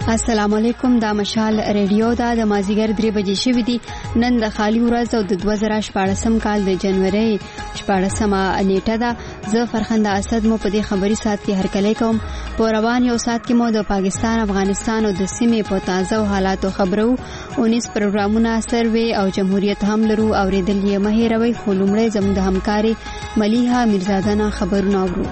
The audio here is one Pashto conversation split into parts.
السلام علیکم. دا مشال ریډیو دا د مازیګر 3 بجې شوې دي. نن د خالی ورځ او د 2014 کال د جنوري 14مه نیټه ده. زه فرخنده اسد مو په دې خبري سات کې هرکلی کوم. په روان یو سات کې مو د پاکستان، افغانستان او د سیمې په تازه حالاتو خبرو 19 پروګرامونه سروې او جمهوریت هم لرو. اوریدل یې مه هېروئ. خو لومړی زموږ د همکاري ملیحه میرزاده نه خبرونه اورو.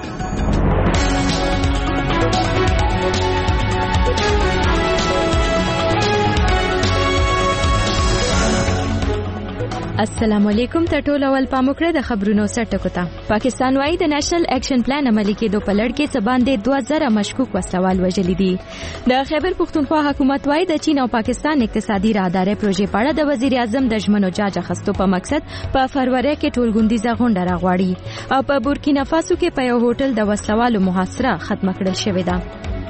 السلام علیکم. ته ټول اول پاموکړه د خبرونو سرټکو ته. پاکستان وايي د نېشنل اکشن پلان عملي کېدو په لړ کې څه باندې 2000 مشکوک وسوال وژلي دي. د خیبر پختونخوا حکومت وايي د چین او پاکستان اقتصادي راهداري پروژې په اړه د وزیر اعظم د ژمنو جاج اخیستو په مقصد په فروری کې ټولګوندیزه غونډه راغواړي او په بورکینا فاسو کې په یو هوټل د وسلوالو محاصره ختم کړل شوې ده.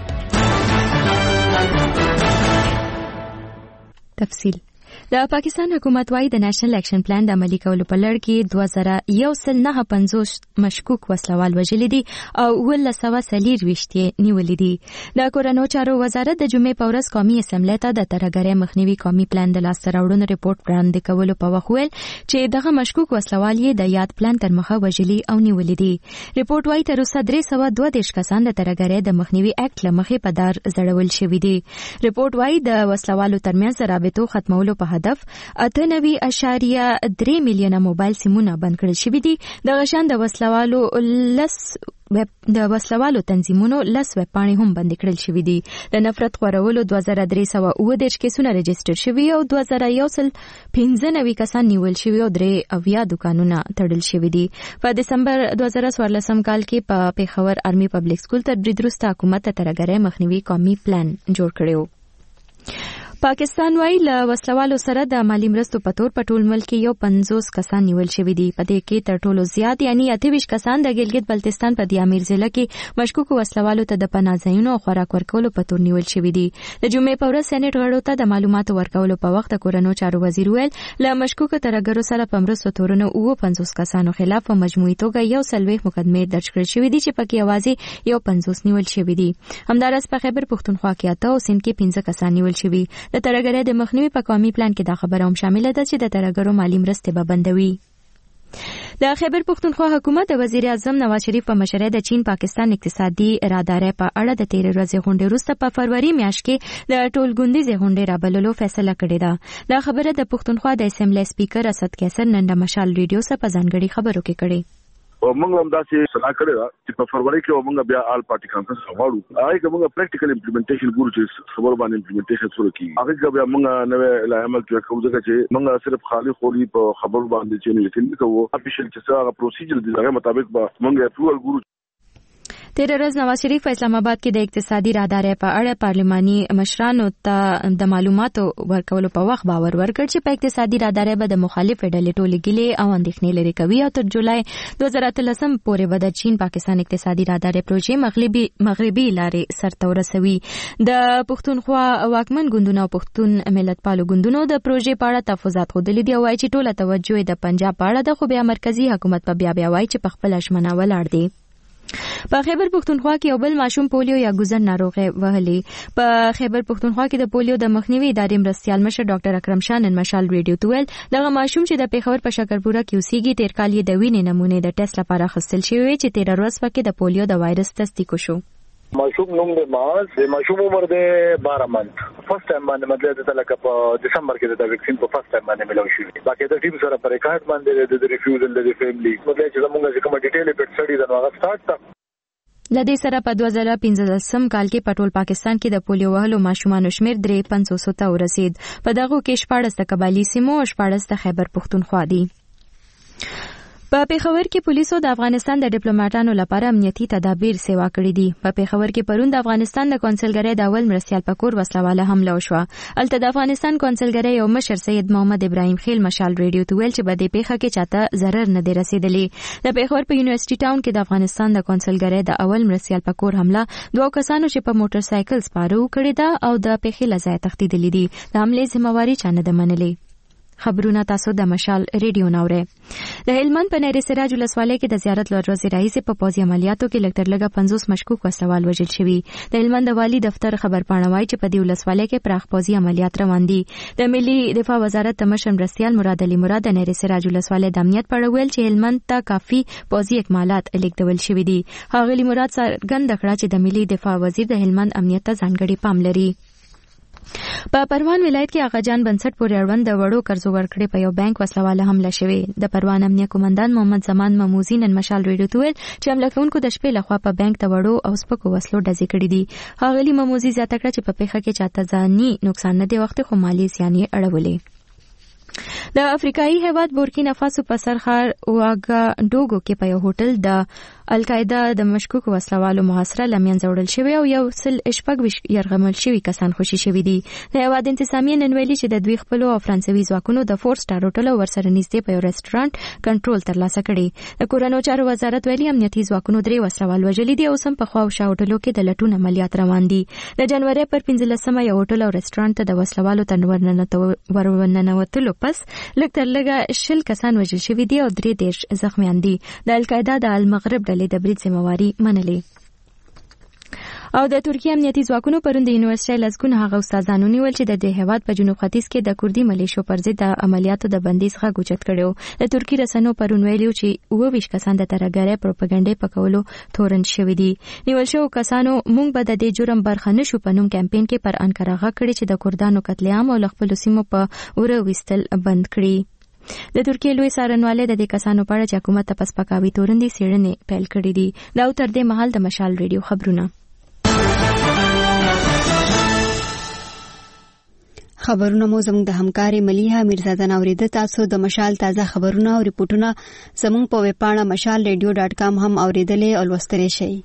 تفصیل. د پاکستان حکومت وايي د نېشنل اکشن پلان د عملي کولو په لړ کې 2159 مشکوک وسلوال وژلي دي او 1924 نیولي دي. د کورونو چارو وزارت د جمعې په ورځ قومي اسمبلی ته د ترهګرۍ مخنیوي قومي پلان د لاسته راوړنو ریپورت وړاندې کولو په وخت ویل چې دغه مشکوک وسلوال یې د یاد پلان تر مخه وژلي او نیولي دي. ریپورت وايي تر اوسه 332 کسان د ترهګرۍ د مخنیوي اکټ لمخې په دار زړول شوي دي. ریپورت وايي د وسلوالو ترمنځ د رابطو ختمولو په هدف 98.3 میلیونه موبایل سیمونه بند کړل شوي دي. د غشان د وسلوالو تنظیمونو لس ویب پاڼې هم بند کړل شوي دي. د نفرت خورولو 2319 کیسونه رجسټر شوي او 2195 کسان نیول شوي او 3 دکانونه تړل شوي دي. په دسمبر 2014 کال کې په پیښور آرمي پبلک سکول تر برید وروسته حکومت د ترهګرۍ مخنیوي قومي پلان جوړ کړی. پاکستان وايي له وسلوالو سره د مالی مرستو په تور په ټول ملک کې 50 کسان نیول شوي دي. په دې کې تر ټولو زیات یعنی 28 کسان د ګلګت بلتستان په دیامیر ضلع کې مشکوک وسلوالو ته د پناه ځایونو او خوراک ورکولو په تور نیول شوي دي. د جمعې په ورځ سېنات غړو ته د معلوماتو ورکولو په وخت د کورونو چارو وزیر ویل له مشکوک ترهګرو سره په مرستو تورونو 50 کسانو خلاف په مجموعي توګه 140 مقدمې درج کړل شوې دي چې پکې یوازې 50 نیول شوي دي. همدارس په خیبر پختونخوا کې 8 او سند کې 15 کسان نیول شوي. د ترهګرۍ د مخنیوي په قومي پلان کې دا خبره هم شامله ده چې د ترهګرو مالی مرستې به بندوي. د خیبر پختونخوا حکومت د وزیر اعظم نواز شریف په مشرۍ د چین پاکستان اقتصادي راهداري په اړه د 13 ورځې غونډې وروسته په فروری میاشت کې د ټولګوندیزې غونډې رابللو فیصله کړې ده. دا خبره د پختونخوا د اسمبلی سپیکر اسد کیسر نن د مشال ریډیو سره په ځانګړي خبرو کې کړې. او موږ هم داسې صلاح کړې ده چې په فروری کې موږ بیا آل پارټي کانفرنس غواړو. هغه کې موږ پریکټیکل امپلیمنټیشن ګورو چې خبر باندې امپلیمنټیشن سره کیږي. هغه کې بیا موږ نوې لایمل کې کوو چې موږ صرف خالي خولي په خبر باندې چې نه لیکل کوو. افیشل چې هغه پروسیجر دی هغه مطابق به موږ اپروval ګورو. 13 ورځ نواز شریف په اسلام آباد کې د اقتصادي راهداري په اړه پارلماني مشرانو ته د معلوماتو ورکولو په وخت باور ورکړ چې په اقتصادي راهداري به د مخالف ډلې ټولې ګیلې او اندېښنې لري کوي او تر جولای 2013 پورې به د چین پاکستان اقتصادي راهداري پروژې مغربي لارې سرته ورسوي. د پښتونخوا واکمن ګوندونو او پښتون ملتپالو ګوندونو د پروژې په اړه تفاوضات خوندلي دي او وايي چې ټوله توجه د پنجاب په اړه ده، خو بیا مرکزی حکومت په بیا وايي چې په خپل اشمنه ولاړ دی. په خیبر پختونخوا کې یو بل ماشوم پولیو یا ګوزن ناروغي وهلي. په خیبر پختونخوا کې د پولیو د مخنیوي ادارې مرستیال مشر ډاکټر اکرم شاه نن مشال ریډیو ته ویل دغه ماشوم چې د پیښور په شکرپوره کې اوسېږي تیر کال یې د وینې نمونې د ټیسټ لپاره اخیستل شوی چې 13 ورځ پکې د پولیو د وایرس تصدیق شو. ماشوم نوم د ماز د ماشوم عمر د 12 منټ فرست ټایم باندې مطلب د لکه په دسمبر کې د ویکسین په فرست ټایم باندې ملو شي. باقي د ټیم سره پر ریکارډ باندې د ریفیوزل د فیملی مطلب چې موږ کوم ډیټیل په سټډي د نوغه سٹارټ تا لدې سره په 2015 کال کې په ټول پاکستان کې د پولیو وهلو ماشومانو شمیر 3,500 ته ورسید. په دغه کې 14 د قبایلی سیمو او 14 د خیبر پختونخوا دي. په پیښور کې پولیسو د افغانستان د ډیپلوماټانو لپاره امنیتي تدابیر سیوا کړې دي. په پیښور کې پرون د افغانستان د کونسلګرۍ د اول مرستیال پکور وسلواله حمله وشوه. الته د افغانستان کونسلګرۍ یو مشر سید محمد ابراهیم خیل مشال ریډیو ته ویل چې په دې پیښه کې چاته ضرر نه دی رسیدلی. د پیښور په یونیورسيټي ټاون کې د افغانستان د کونسلګرۍ د اول مرستیال پکور حمله دوه کسانو چې په موټر سایکل سپاره کړی دا او د پیښې لځای تښتیدلی دي. د حملې ذمہواری چا نه ده منلې. خبرونه تاسو د مشال ریډیو ناوره. د هلمند په نری سراج ولسوالۍ کې د زیارت لورځي رئیس په پوځي عملیاتو کې لکټر لګه 50 مشکوک وسوال وژل شوی. د هلمند والی دفتر خبر پاڼوي چې په دې ولسوالۍ کې پراخ پوځي عملیات روان دي. د ملي دفاع وزارت تمشن رسیال مراد علي مراد د نری سراج ولسوالۍ د امنیت په اړه ویل چې هلمند ته کافي پوځي اکمالات لیکدول شوی دي. هغه مراد څرګند کړ چې د ملي دفاع وزیر د هلمند امنیت ته ځانګړي پام لري. په پروان ولایت کې اغاجان بنسټ پورې اړوند د وړو قرضو ورکړې په یو بانک وسلواله حمله شوې. د پروان امنیه قومندان محمد زمان مموزی نن مشال ریډیو ته ویل چې حمله کوونکو د شپې لخوا په بانک ته وړو او سپکو وسلو ډزې کړې دي. ښاغلي مموزی زیاته کړه چې په پیښه کې چاته ځاني نقصان نه دی وخت خو مالی زیان یې اړولې. د افریقایي هیواد بورکینا فاسو په سرخار واګاډوګو کې په یو هوټل د القاعده د مشکوک وسلوالو محاصره لمن زوړل شوی او یو سل اشپګ يرغمل شوی کسان خوشي شوی دي. د هیواد انتظامیه نن ویلي چې د دوی خپل او فرانسوي ځواکونو د 4 سټار هوټل ورسره نږدې په یو ریسټورانټ کنټرول ترلاسه کړي. د کورونو چارو وزارت ویلي امنیتي ځواکونو 3 وسلوال وژلي دي او سم په خوا او شا هوټلو کې د لټون عملیات روان دي. د جنوري پر 15مه یو هوټل او ریسټورانټ ته د وسلوالو تنورننوتلو پس لکټر لګه 10 کسان وژل شوی دي او 3 زخمیان دي. د القاعده د المغرب ډلې د برید ذمہواری منلې. او د ترکیه امنیتي ځواکونو پرون د یونیورسيټي لسګونه هغه استادانو نیول چې د دې هیواد په جنوب ختیځ کې د کوردي ملیشو پر ضد د عملیاتو د بندیز غږ اوچت کړو. د ترکی رسنیو پرون ویلي چې 22 کسان د ترهګرۍ پروپاګاندا په کولو تورن شوي دي. نیول شو کسانو مونږ به د دې جرم برخه نشو په نوم کمپاین کې پر انکار غږ کړی چې د کوردانو قتل عام او خپل سیمو په اوره وستل بند کړي. د ترکیه لوی څارنوالۍ د دې کسانو په اړه چې حکومت ته پسپکاوي تورندې څېړنې پیل کړې دي. دا تر دې مهال د مشال ریډیو خبرونه مو زموږ د همکاري ملیحه میرزاده نوریده. تاسو د مشال تازه خبرونه او ریپورتونه زموږ په ویب پاڼه mashalradio.com هم اوریدلې او لوستلی شئ.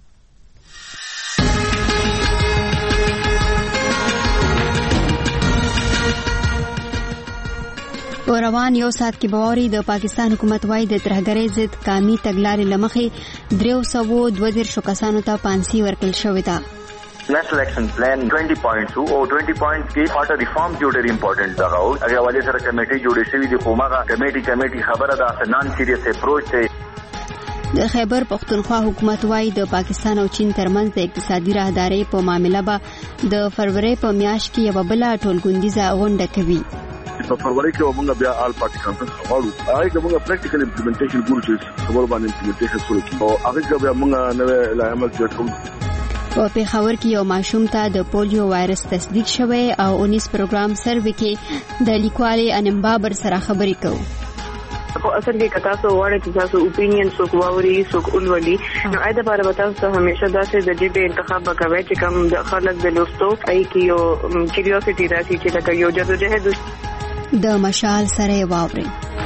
روان یو سات کې باوري د پاکستان حکومت وايي د ترهګرۍ ضد قامي تګلارې لمخې 322 کسانو ته پانسي ورکړل شوې ده. National Action Plan 20 points او 20 points کې پارټ ریفارم جو ډېر امپورټنٹ دا او هغه والي سره کمیټي جوړې شوې دي. خو ماغه کمیټي خبره ده نان سیریس اپروچ ته. د خیبر پختونخوا حکومت وايي د پاکستان او چین ترمنځ د اقتصادي راهدارۍ په معاملې به د فروری په میاشت کې یو بل ټولګوندیزه غونډه کوي. په فروری کې موږ بیا آل پارټي کانفرنس غواړو. هغه کې موږ پریکټیکل امپلیمنټیشن ګورو چې خبر باندې امپلیمنټیشن سره کوي او هغه کې بیا موږ نوې لایحه کوو. په پیښور کې یو ماشوم ته د پولیو وایرس تصدیق شوی او 19 پروګرام سروې کې د لیکوالې انم بابر سره خبرې کوو. په اصل کې کتا سو وړه چې تاسو اپینین سو کووري سو اولولي نو اې د بار وتاوسه همیشه داسې د دې انتخاب وکوي چې کوم د خلک د لوستو ای کې یو کیوریوسيټي راشي چې لکه یو جدوجہد د مشال سره واوري.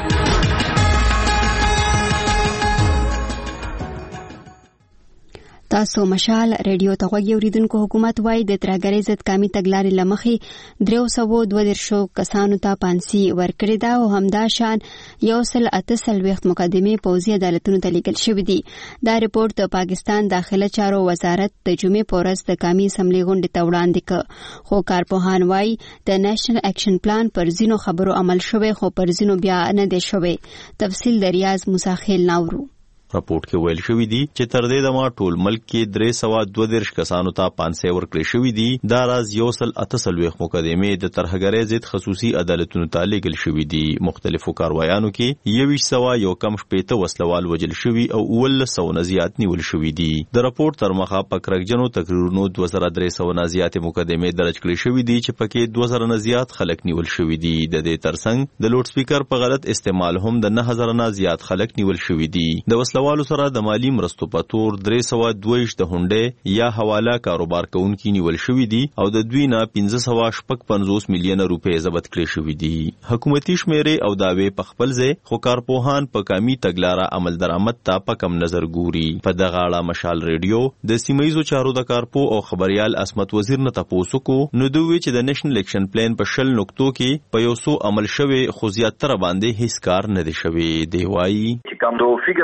تاسو مشال ریډیو ته غوږی اوریدونکو. حکومت وايي د ترهګرۍ ضد قامي تګلارې لمخې 322 کسانو ته پانسي ورکړې ده او همدا شان 138 مقدمې پوځي عدالتونو ته لیکل شوې دي. دا ریپورت د پاکستان داخله چارو وزارت د جمعې په ورځ د قامي اسمبلی غونډې ته وړاندې کړ. خو کارپوهان وايي د نېشنل اکشن پلان پر ځینو خبرو عمل شوی خو پر ځینو بیا نه دی شوی. تفصیل د ریاض موسیخیل ناورو. راپورټ کې ویل شوی دی چې تر دې دمه ټول ملک کې 322 کسانو ته پانسي ورکړې شوې دي. دا راز 138 مقدمې د ترهګرۍ ضد خصوصي عدالتونو ته لیږل شوې دي. مختلفو کاروایانو کې 21 وسلوال وژل شوي او 1900 نه زیات نیول شوي دي. د راپورټ تر مخه په کرکجنو تقریرونو 2300 نه زیات مقدمې درج کړې شوې دي چې پکې 2000 نه زیات خلک نیول شوي دي. د دې ترڅنګ د لوډ سپیکر په غلط استعمال هم د 9000 نه زیات خلک نیول شوي دي. د والو سره د مالی مرستو په تور 322 د هونډې یا حواله کاروبار کوونکي نیول شوي دي او د دوی نه 1550 میلیون روپۍ ضبط کړي شوي دي. حکومتي شمیرې او داوی په خپل ځای خو کارپوهان په قامي تګلارې عمل درآمد ته په کم نظر ګوري. په دغه اړه مشال ریډیو د سیمایي چارو د کارپو او خبريال اسمت وزیر نه تاسو کو نو دوی چې د نېشنل اکشن پلان په شل نقطو کې په یو څو عمل شوی خو زیاتره باندې هیڅ کار نه دی شوی. دی وایي چې کوم دو فګرز ورکې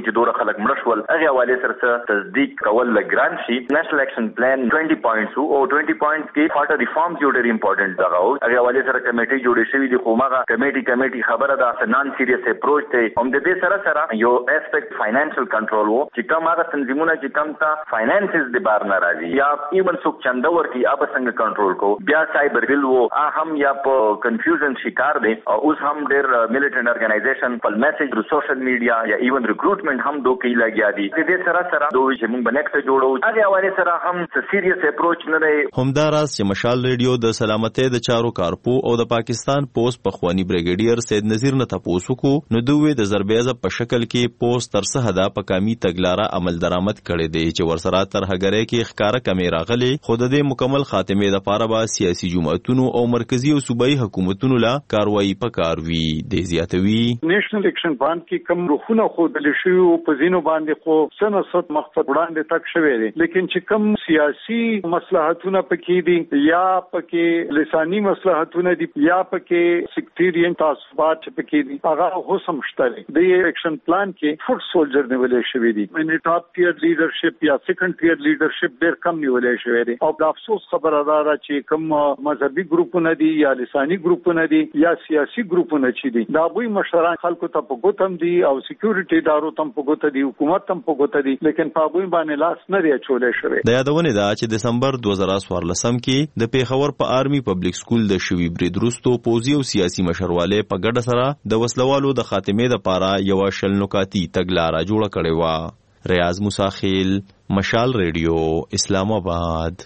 چې دوه خلک مړ شول هغه حواله سره تصدیق کول لګران شي. نېشنل اکشن پلان 20 پوینټس او 20 پوینټس کې فاټر ریفارمز یو ډېر امپورټنت دا او هغه حواله سره کمیټي جوړې شوې دي. خو ماغه کمیټي خبره ده نان سیریس اپروچ ته هم د دې سره یو اسپیکټ فاینانشل کنټرول وو چې کوم هغه تنظیمونه چې کوم تا فاینانسز د بار نه راځي یا ایون څوک چنده ورکی اب څنګه کنټرول کو. بیا سایبر بل وو هم یا په کنفیوژن شکار دي او اوس هم ډېر ملیټنټ ارګنایزیشن په میسج تھرو سوشل میډیا یا ایون ریکروټمنټ هم دوی لګیا دي. د دې سره دوی چې موږ بنکټ جوړو هغه حواله سره هم سیریس اپروچ نه دی. همداراز چې مشال ریډیو د سلامتۍ د چارو کارپو او د پاکستان پوسټ پخوانی بریګیډیر سید نذیر نه تاسو کو نو دوی د ضربېزه په شکل کې پوسټ تر څه حدا په کمی تګلارې عمل درآمد کړي دي چې ورسره تر هغه کې ښکارا کمې راغلي. خود د مکمل خاتمه د پاره با سیاسي جماعتونو او مرکزی او صوبایي حکومتونو لا کاروایی پکاروي د زیاتوي. نېشنل اکشن پلان کې کم روخونه خو د لشيو په زینو باندې خو سنوسط مقصد وړاندې تک شوی دي لیکن چې کم سیاسي مصلحتونه پکې دي یا پکې لسانی مصلحتونه دي یا پکې سیکټریان تعصبات پکې دي هغه هو سمشتل د اکشن پلان کې فوټ سولجر نیولې شوې دي. ان ټاپ ټیر لیډرشپ یا سیکنډ ټیر لیډرشپ ډېر کم نیولې شوې دي او د افسوس خبره ده چې کوم مذهبي ګروپونه دي یا لسانی ګروپونه دي یا سیاسي ګروپونه چې دي دا وایي مشران خلکو ته په ګوتم دي او سکیورټي ادارو ته په ګوت دي حکومت ته په ګوت دي لیکن په وایي باندې لاس نه دی چولې شوی. د یادونه ده چې دسمبر 2014 کې د پیښور په آرمي پبلک سکول د شوی برید وروسته پوزي او سیاسي مشرواله په ګډه سره د وسلوالو د خاتمه د پاره یو شل نکاتی تګلارې جوړه کړې و. ریاض موسی خیل، مشال ریډیو، اسلام آباد.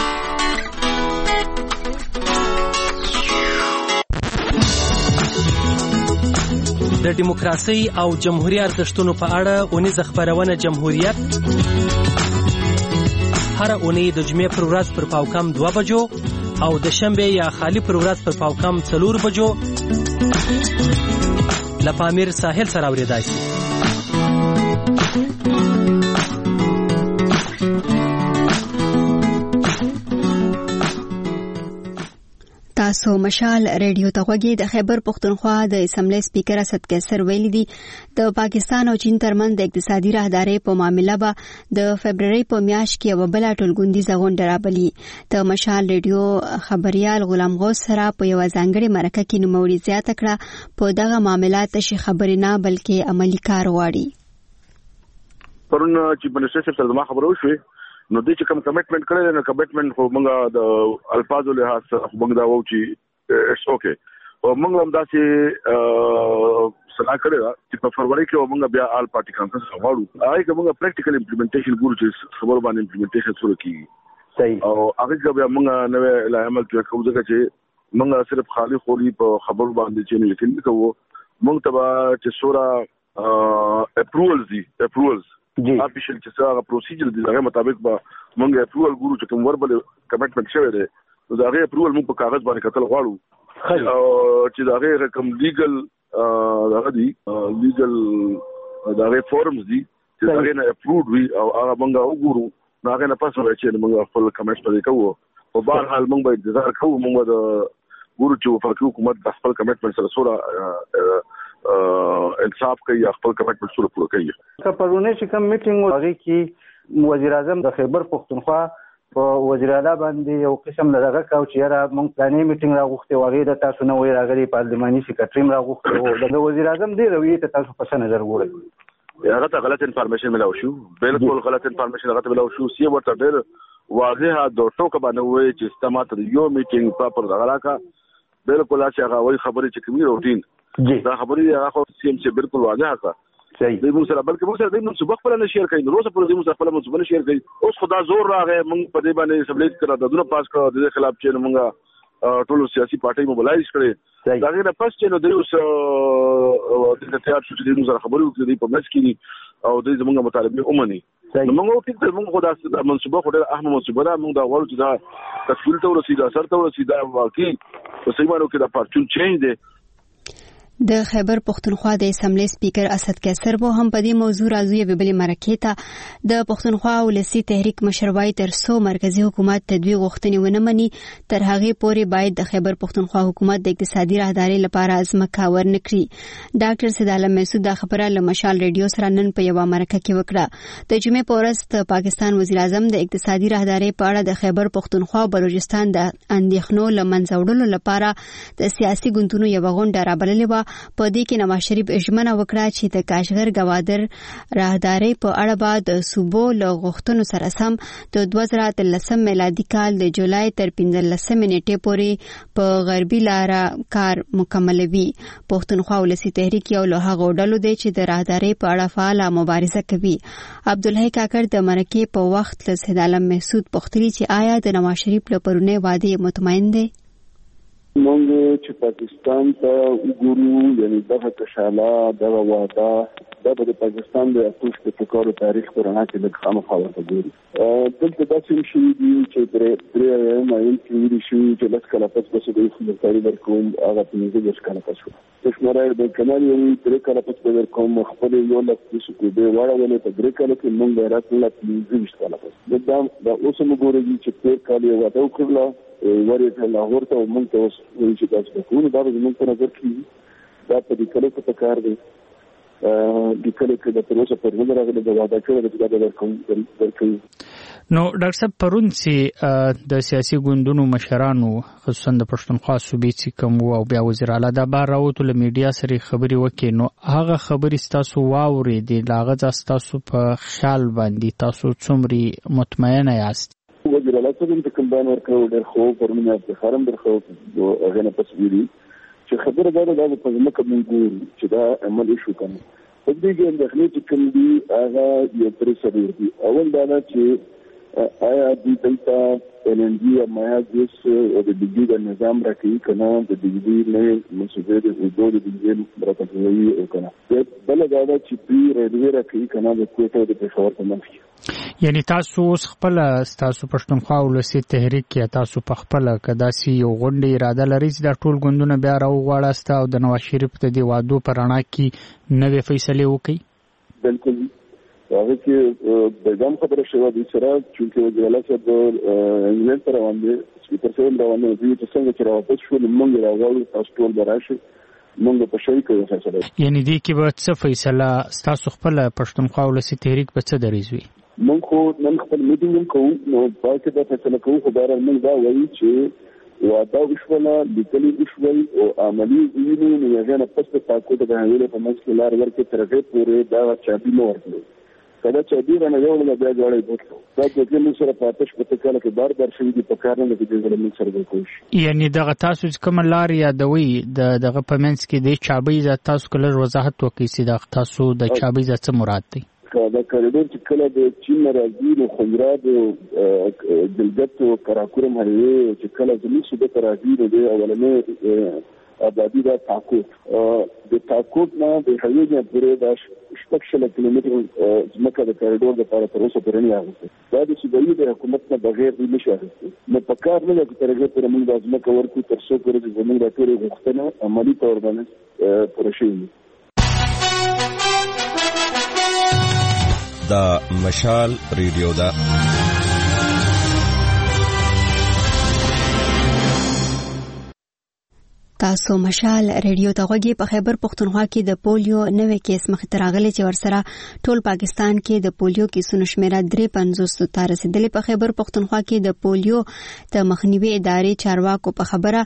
د دیموکراسي او جمهوریت ارزښتونو په اړه اونیزه خبرونه جمهوریت هر اونۍ د جمعې پر ورځ پر پاوکم 2 بجو او د شنبه یا خالی پر ورځ پر پاوکم 4 بجو لپامیر ساحل سره اوریدای شي. تاسو مشال ریډیو ته غوږی. د خیبر پختونخوا د اسمبلی سپیکر اسد قیصر ویلي دي د پاکستان او چین ترمنځ د اقتصادي راهدارۍ په معاملې به د فبرवरी په میاشت کې یو بل ټولګوندیزه غونډه رابلي. د مشال ریډیو خبريال غلام غوث سره په یو ځانګړي مرکه کې نوموړي زیاته کړه په دغه معاملات شي خبرې نه بلکې عملی کار غواړي. پرون چې منسټر سره ما خبرو شوې نو د چې کوم کمټمنټ کړی نو کمټمنټ خو موږ د الفاظو له حساب سره موږ دا وو چې اټس اوکے او موږ هم داسې سلا کړی چې په فروری کې موږ بیا آل پارټي کانفرنس غواړو هغه موږ پریکټیکل امپلیمنټیشن ګورو چې خبر باندې امپلیمنټیشن سره کیږي صحیح او هغه بیا موږ نوې لایمل کې کوو چې موږ صرف خالی خوري په خبر باندې چې نه لیکل کوو موږ ته چې سورا اپروولز جی افیشل چې څنګه پروسیجر دی هغه مطابق به موږ اپروول ګورو چې کوم وربل کمټمنټ شوی دی نو دا هغه اپروول موږ په کاغذ باندې کتل غواړو او چې دا هغه کوم لیګل هغه دی لیګل دا هغه فورمز دي چې دا هغه اپروډ وي او هغه موږ وګورو نو هغه نه پاسه چې موږ خپل کمنټ پرې کوو او بهر حال موږ به انتظار کوو موږ د ګورو چې فرق حکومت د خپل کمټمنټ سره سره انصاف کوي خپل کمټمنټ سره پوره کوي. پرونه چې کوم میټینګ هغه کې وزیر اعظم د خیبر پختونخوا په وزیر اعلی باندې یو قسم لږه کاو چې را مونږ پلانې میټینګ راغوښته وغه د تاسو نو وی راغلي پارلماني سیکریټریم راغوښته د وزیر اعظم دی رویه ته تاسو په نظر ګورئ. هغه ته غلط انفارمیشن ملو شو بالکل غلط انفارمیشن هغه ته ملو شو سی ورته ډېر واضحه د ټوک باندې وای چې استمات یو میټینګ پراپر غلاکا بالکل چې هغه وای خبرې چې کومي روټین دا خبرې هغه سیم چې بالکل واضحه کا صحیح دی موږ سره بلکې موږ سره د منصوبه خپل نه شیر کوي روزه پر دې موږ خپل منصوبه شیر کوي اوس خدا زور راغی موږ په دې باندې سبلیت کړه د دونه پاس کړه د خلاف چې موږ ټول سیاسي پارټي موبلایز کړي دا غیر پاس چې نو د اوس د تیار شو چې موږ سره خبرې وکړي په مس کې او د زموږ مطالبه اومني موږ ټیک موږ خدا د منصوبه خو د اهم منصوبه دا موږ دا غواړو چې دا تفصیل ته ورسیدا اثر ته ورسیدا واقعي په سیمانو کې دا پارچون چینج دی. د خیبر پښتونخوا د اسمبلی سپیکر اسد کیسر وو هم په دې موضوع راځي ویبلې مرکې ته د پښتونخوا ولسی تحریک مشروعي تر څو مرکزی حکومت تدویق غوښتنې ونه مني تر هغه پورې باید د خیبر پښتونخوا حکومت د اقتصادي راهداري لپاره ځمکه ورنکړي. ډاکټر سید عالم مسعود د خبره له مشال ریډیو سره نن په یو مرکه کې وکړه. د جمعې په ورځ د پاکستان وزیر اعظم د اقتصادي راهداري په اړه د خیبر پښتونخوا او بلوچستان د اندېښنو له منځه وړلو لپاره د سیاسي ګوندونو یو غونډه رابللې و. په دې کې نواز شریف ژمنه وکړه چې د کاشغر گوادر راهداري په اړه به د صوبو له غوښتنو سره سم د 2013 میلادي کال د جولای تر 15 نیټې پورې په غربي لار کار مکملوي. پښتونخوا ولسی تحریک یو له هغو ډلو دی چې د راهداري په اړه فعاله مبارزه کوي. عبدالحی کاکړ د مرکې په وخت له سید عالم مسعود پوښتنه چې آیا د نواز شریف له پرونی وعده مطمئن دی؟ مونږ چې پاکستان ته وګورو یعنی دغه کشاله دغه وعده د پاکستان د اتوش په ټکورو تاریخ پر نه کې د خامخا ورته ګوري. دلته داسې شي دي چې درې ماین کې شي چې لږ کله پس د خپلواکۍ ورکوم هغه په دې ځکه کله پس تشمره د کمال یو درې کله پس د کوم خپل یو لږ څه کې دی وړاندې په درې کله کې مونږ راتلل په دې کله پس دا اوس موږ ګورو چې په کال یو وعده وکړه ورته لاهور ته مونږ ته اوس چې تاسو د کومه دا زموږ په نظر کې دا په دې کله کې کار دی د کله کې د پروسه پر وړاندې راغلي د وعده کړو د ورکوم. نو ډاکټر صاحب پرون چې د سیاسي ګوندونو مشرانو خصوصا د پښتونخوا صوبې چې کوم او بیا وزیر اعلی د بار راوته له میډیا سره خبري وکړي نو هغه خبري تاسو واوري دي لاغه تاسو په خیال باندې تاسو څومره مطمئن یاست؟ وزیر اعلی څنګه د کمباین ورکړو ډېر خو پرونه په خارم درخو هغه نه پس ویلي چې خبره دا په ځمکه موږ چې دا عمل شو کنه په دې کې د خپل چې کوم دی هغه یو پرې سره دی. اول دا چې آیا د دلته انرژي او مایا جس او د بجلی د نظام راکې کنه د بجلی نه مسؤلیت د دوه د بجلی راکوي او کنه بل دا چې پی ریډیو راکې کنه د کوټه د پېښور په منځ یعنی تاسو خپل تاسو پښتونخوا ولسی تحریک یا تاسو په خپل کداسي یو غونډه اراده لري چې د ټول ګوندونو بیا راوغواړاست او د نواز شریف ته دی وادو پرانا کې نوې فیصله وکړي؟ بالکل هغه کې د خبره شوه د سره چې وزیر اعلی صاحب انګلند ته روان دي سپیکر صاحب روان دي چې څنګه چې راوځي شو موږ راوړو تاسو ټول براشي موږ په شریک یو فیصله یعنی دې کې به څه فیصله تاسو خپل پښتونخوا ولسی تحریک په څه دریزوي؟ موږ خو نن خپل میټینګ کوو نو پاتې دا فیصله کوو خو بهر موږ دا وایي چې وعده وشوله لیکلي وشول او عملي وینو نو هغه نه پس په تاکو د غوړې په منځ کې لار ورکې ترغه پورې دا چابي نو ورکړي کله چې دې رانه یو نه بیا جوړې بوتلو دا د دې موږ سره پاتش په تکاله کې بار شوی دی په کار نه کې دې موږ سره وکړو. یعنی دغه تاسو کوم لار یادوي دغه پمنس کې د چابي ز تاسو کله وضاحت وکړئ چې دا تاسو د چابي ز څه مراد دی؟ دا کریډور چې کله د چین راځي نو خنجراد او جلګت او کراکورم هریوي چې کله زموږ صوبه ته راځي نو د اولنې آبادی دا تاکوت د تاکوت نه د هریوي پورې دا 6 کیلومتر ځمکه د کریډور د لپاره تر اوسه پورې نه راغله. دا د صوبایي د حکومت نه بغیر دی نشي راځي نو په کار نه لګي ترغه پر موږ د ځمکه ورکو تر څو پورې زموږ د ټولو غوښتنه عملي تور باندې پوره شي. دا مشال ریډیو دا تاسو مشال ریډیو ته غوږی په خیبر پښتونخوا کې د پولیو نوې کیس مخې ته راغلی چې ورسره ټول پاکستان کې د پولیو کیسونو شمیره 350 ته رسیدلې. په خیبر پښتونخوا کې د پولیو د مخنیوي ادارې چارواکو په خبره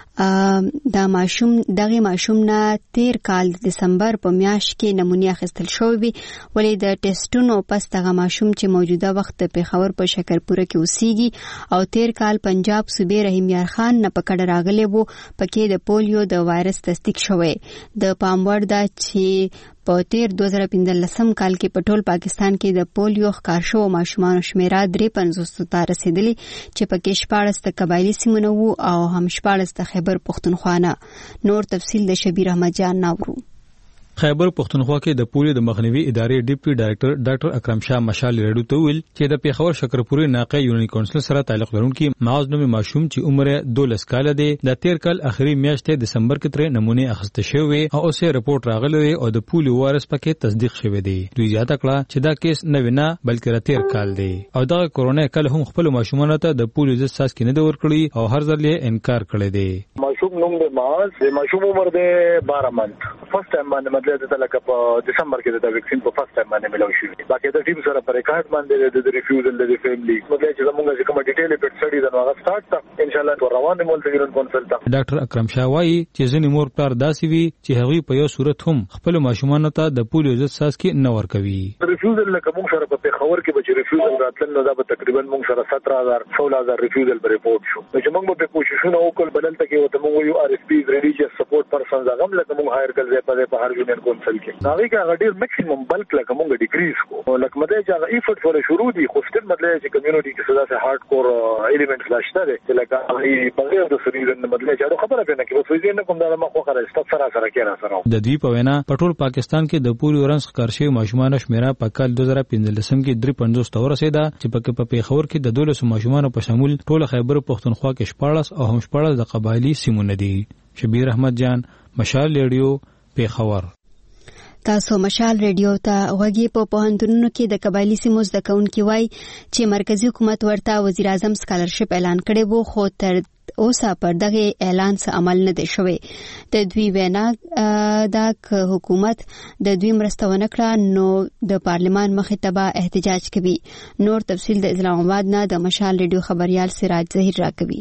دغه ماشوم نه 13 کال د دسمبر په میاشت کې نمونه اخیستل شوې وي ولې د ټیسټونو پس دغه ماشوم چې موجوده وخت په پیښور په شکرپوره کې اوسېږي او 13 کال پنجاب صوبې رحیم یار خان نه پکړه راغلی وو پکې د پولیو د وایرس تصدیق شوی. د پاموړ دا چې په 2015 کال کې په ټول پاکستان کې د پولیو ښکار شوو ماشومانو شمیره 350 ته رسیدلې چې پکې 14 د قبایلی سیمونه وو او هم 14 د خیبر پښتونخوا نه. نور تفصیل د شبیر احمد جان ناورو. خیبر پښتونخوا کې د پولیو د مخنیوي ادارې ډیپټي ډایریکټر ډاکټر اکرم شاه مشال ریډیو ته ویل چې د پیښور شکرپوري ناقه یونین کونسل سره تعلق لرونکي معاذ نومي ماشوم چې عمر 12 کال دی د 13 کال اخري میاشت دسمبر کې تر نمونه اخیسته شوی او اوسه رپورت راغلی او د پولیو وایرس پکې تصدیق شوی دی. دوی زیاته کړه چې دا کیس نه بلکې 13 کال دی او دا کورونا کله هم خپل ماشومانو ته د پولیو ضد ساس کې نه دی ورکړي او هر ځل یې انکار کړی دی. ماشوم نوم د معاذ د ماشوم عمر د 12 منت فرست ټایم باندې مطلب د لکه په دسمبر کې د ویکسین په فرست ټایم باندې ملو شي. باقي د ټیم سره پر ریکارډ باندې د ریفیوزل د فیملی مطلب چې موږ کوم ډیټیل په سټډي د نوغه سٹارټ تا ان شاء الله روانه مول د یونین کونسل تا. ډاکټر اکرم شاه وايي چې ځینې مور پلار داسې وي چې هغوی په یو صورت هم خپل ماشومانو ته د پولیو ضد ساس کې نه ورکوي. ریفیوزل لکه موږ سره په خبر کې به ریفیوزل راتل نو دا به تقریبا موږ سره 17000 16000 ریفیوزل په ریپورت شو. چې موږ به کوششونه وکړو بدل ته کې وته موږ یو آر اس پی ریلیجیس سپورټ پرسنز هغه لکه موږ هایر کړل په هر یونین کونسل کې هغه کې هغه ډیر میکسیمم بلک لکه موږ ډیکریز کو لکه مده چې هغه ایفورت ور شروع دي خو ستل مطلب چې کمیونټي کې صدا سه هارد کور ایلیمنټس لاشته دي چې لکه هغه بغیر د سریزن مطلب چې خبره پېنه کې وسوي نه کوم دا ما خو خره ستاسو سره کې سره د دوی په وینا پټول پاکستان کې د پولیو رنس ښکارشي ماشومان شمیره په کال 2015 کې 350 ته ورسېده چې په پیښور کې د 12 ماشومان په شمول ټول خیبر پښتونخوا کې 14 او هم 14 د قبایلی سیمونه دي. شبیر احمد جان مشال ریډیو پیښور. تاسو مشال ریډیو ته غوږی په پوهنتونونو کې د قبایلی سیمو زده کوونکي وای چې مرکزی حکومت ورته وزیر اعظم سکالرشپ اعلان کړی وو خو تر اوسه پر دغه اعلان څخه عمل نه دی شوی. د دوی وینا دا حکومت د دوی مرسته ونه کړه نو د پارلمان مخې ته به احتجاج کوي. نور تفصیل د اسلام آباد نه د مشال ریډیو خبريال سراج ظهیر راکوي.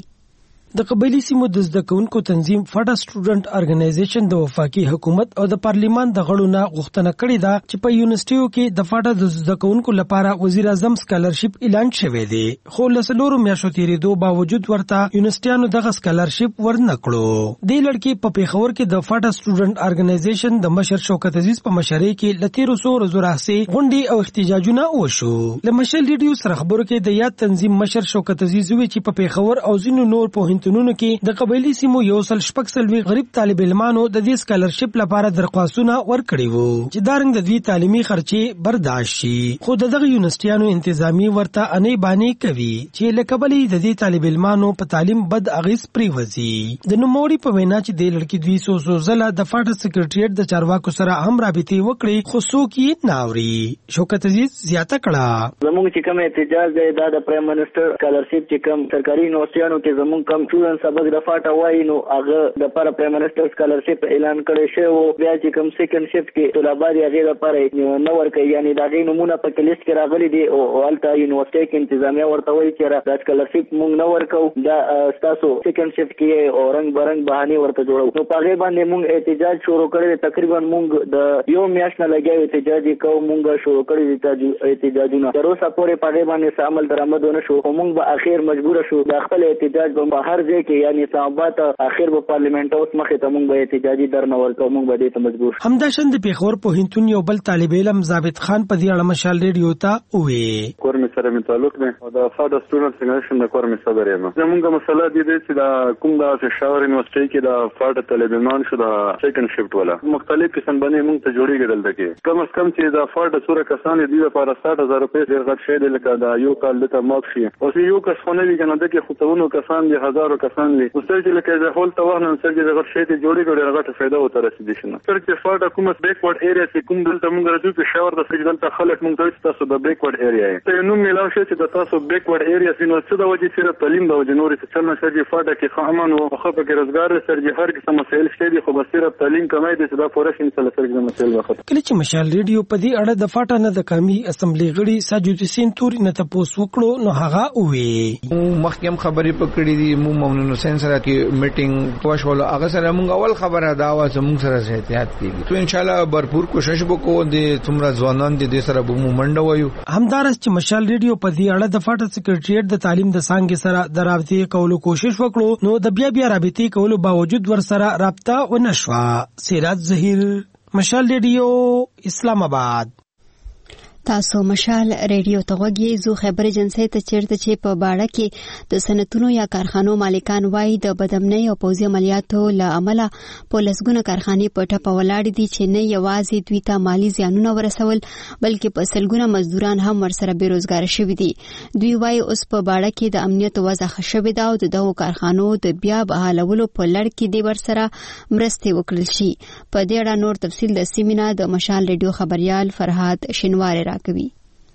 د قبایلی سیمو د زده کوونکو تنظیم فاډا سټوډنټ ارګنایزیشن د وفاقي حکومت او د پارلیمان د غړو نه غوښتنه کړې ده چې په یونیورسيټیو کې د فاډا د زده کوونکو لپاره وزیر اعظم سکالرشپ اعلان شوی دی خو لسلورو میاشتو تیریدو باوجود ورته یونیورسيټیانو دغه سکالرشپ ورنکړو. د لړکی په پیښور کې د فاډا سټوډنټ ارګنایزیشن د مشر شوکت عزیز په مشرۍ کې لتیرو سو رزوراسي غونډې او احتجاجونه وشو. لمشل ریډیو سره خبرو کې د یاد تنظیم مشر شوکت عزیز وی چې په پیښور او ځینو نور په تونونو کې د قبایلی سیمو یو سل شپږسلوي غریب طالب علمانو د دې سکالرشپ لپاره درخواستونه ورکړي وو چې دارنګ د دوی تعلیمي خرچې برداشت شي خو دغه یونیورسيټیانو انتظامی ورته انې باندې کوي چې لکبلي د دې طالب علمانو په تعلیم بد اغیز پریوزي. د نوموړي په وینا چې د لړکی دوی سو زله د فاټ سکریټریټ د چارواکو سره هم رابطې وکړي خو څوک یې ناوري. شوکت عزیز زیاته کړه زموږ چې کوم احتجاج دی د پرایم منسٹر سکالرشپ چې کوم سرکاري یونیورسيټیانو کې زموږ کم ټول سبق د فاټا وای نو هغه د پرایم منسٹر سکالرشپ اعلان کړی شو بیا چې کوم سیکنډ شفت کې طلباء یې هغه لپاره نو ورکړي یعنی دا غي نمونه په لیست کې راغلي دي او الټا یونیورسيټي کې انتظامیه ورته وایي چې دا سکالرشپ مونږ نه ورکو دا تاسو سیکنډ شفت کې او رنگ برنګ بهانه ورته جوړو نو په هغه باندې مونږ احتجاج شروع کړی تقریبا مونږ د یو میاشت نه لګیو احتجاج کوو مونږ شروع کړی احتجاجونه تر اوسه پورې په هغه باندې عمل درآمد ونه شو مونږ به اخر مجبور شو د خپل احتجاج په هر ځای کې یعنی صاحبات اخر په پارلیمنت اوس مخه ته مونږ به احتجاجي درنه ورکو مونږ به دې ته مجبور. همداشند پیښور په هنتون یو بل طالب علم ثابت خان په دې اړه مشال ریډیو ته وې کور می سره می تعلق نه او د فاډا سټوډنټ ارګنایزیشن د کور می صدر یم. زموږه مسله دي چې د کوم د شاور یونیورسيټي کې د فاډا طالب علمان شو د سیکنډ شفت ولا مختلف قسم باندې مونږ ته جوړیږي دلته کم از کم چې د فاډا سوره کسان دي لپاره 60000 روپۍ ډیر غټ شی دی لکه د یو کال لته ماف شي او یو کس خو نه وی کنه دغه خطرونو کسان دي هزارو کسان دي چې لکه د هول توهن سره د غټ شی دی جوړیږي ډیر غټه فائدہ وته رسیدي شنه تر چې فاډا کومه بیکورډ ایریا کې کوم دلته مونږ راځو په شاور د سجدل ته خلک مونږ ته تاسو د بیکورډ ایریا ته نو ملاو شي چې د تاسو بیکورډ ایریا سينو څه د وجې سره تعلیم د وجې نورې څه نه شي فاډا کې خامن او خو په روزګار سره هر قسم مسایل شته دي خو بس صرف تعلیم کمای دي چې دا پورشن سره سره مسایل وخت کله چې مشال ریډیو په دې اړه د فاټا نه د قومي اسمبلی غړي ساجد حسین توري نه تاسو وکړو نو هغه وې مخکیم خبرې پکړې دي مو ممنون حسین سره کې میټینګ وشول هغه سره موږ اول خبره دا و چې موږ سره احتیاط کیږي تو ان شاء الله भरपूर کوشش وکړو د څومره ځوانان دي سره به مو منډه وایو. همدارس چې مشال ریډیو په دې اړه د فاټا سکریټریټ د تعلیم د څنګه سره د رابطې کولو کوشش وکړو نو د بیا رابطې کولو باوجود ور سره رابطه ونشوه. سراج ظهیر مشال ریډیو اسلام آباد. تاسو مشال ریډیو ته غوږی زو خبر جنسي ته چیرته چې په باړه کې د صنعتونو یا کارخانو مالکان وایي د بدامنۍ او پوځي عملیاتو له امله په لسګونه کارخانې په ټپه ولاړې دي چې نه یوازې دوی ته مالی زیانونه ورسول بلکې په سلګونه مزدوران هم ورسره بیروزګار شوي دي. دوی وایي اوس په باړه کې د امنیت وضع ښه شوې ده او د دغو کارخانو د بیا بحالولو په لړ کې دې ورسره مرستې وکړل شي. په دې اړه نور تفصیل د سیمینا د مشال ریډیو خبريال فرهاد شینواری راکوي.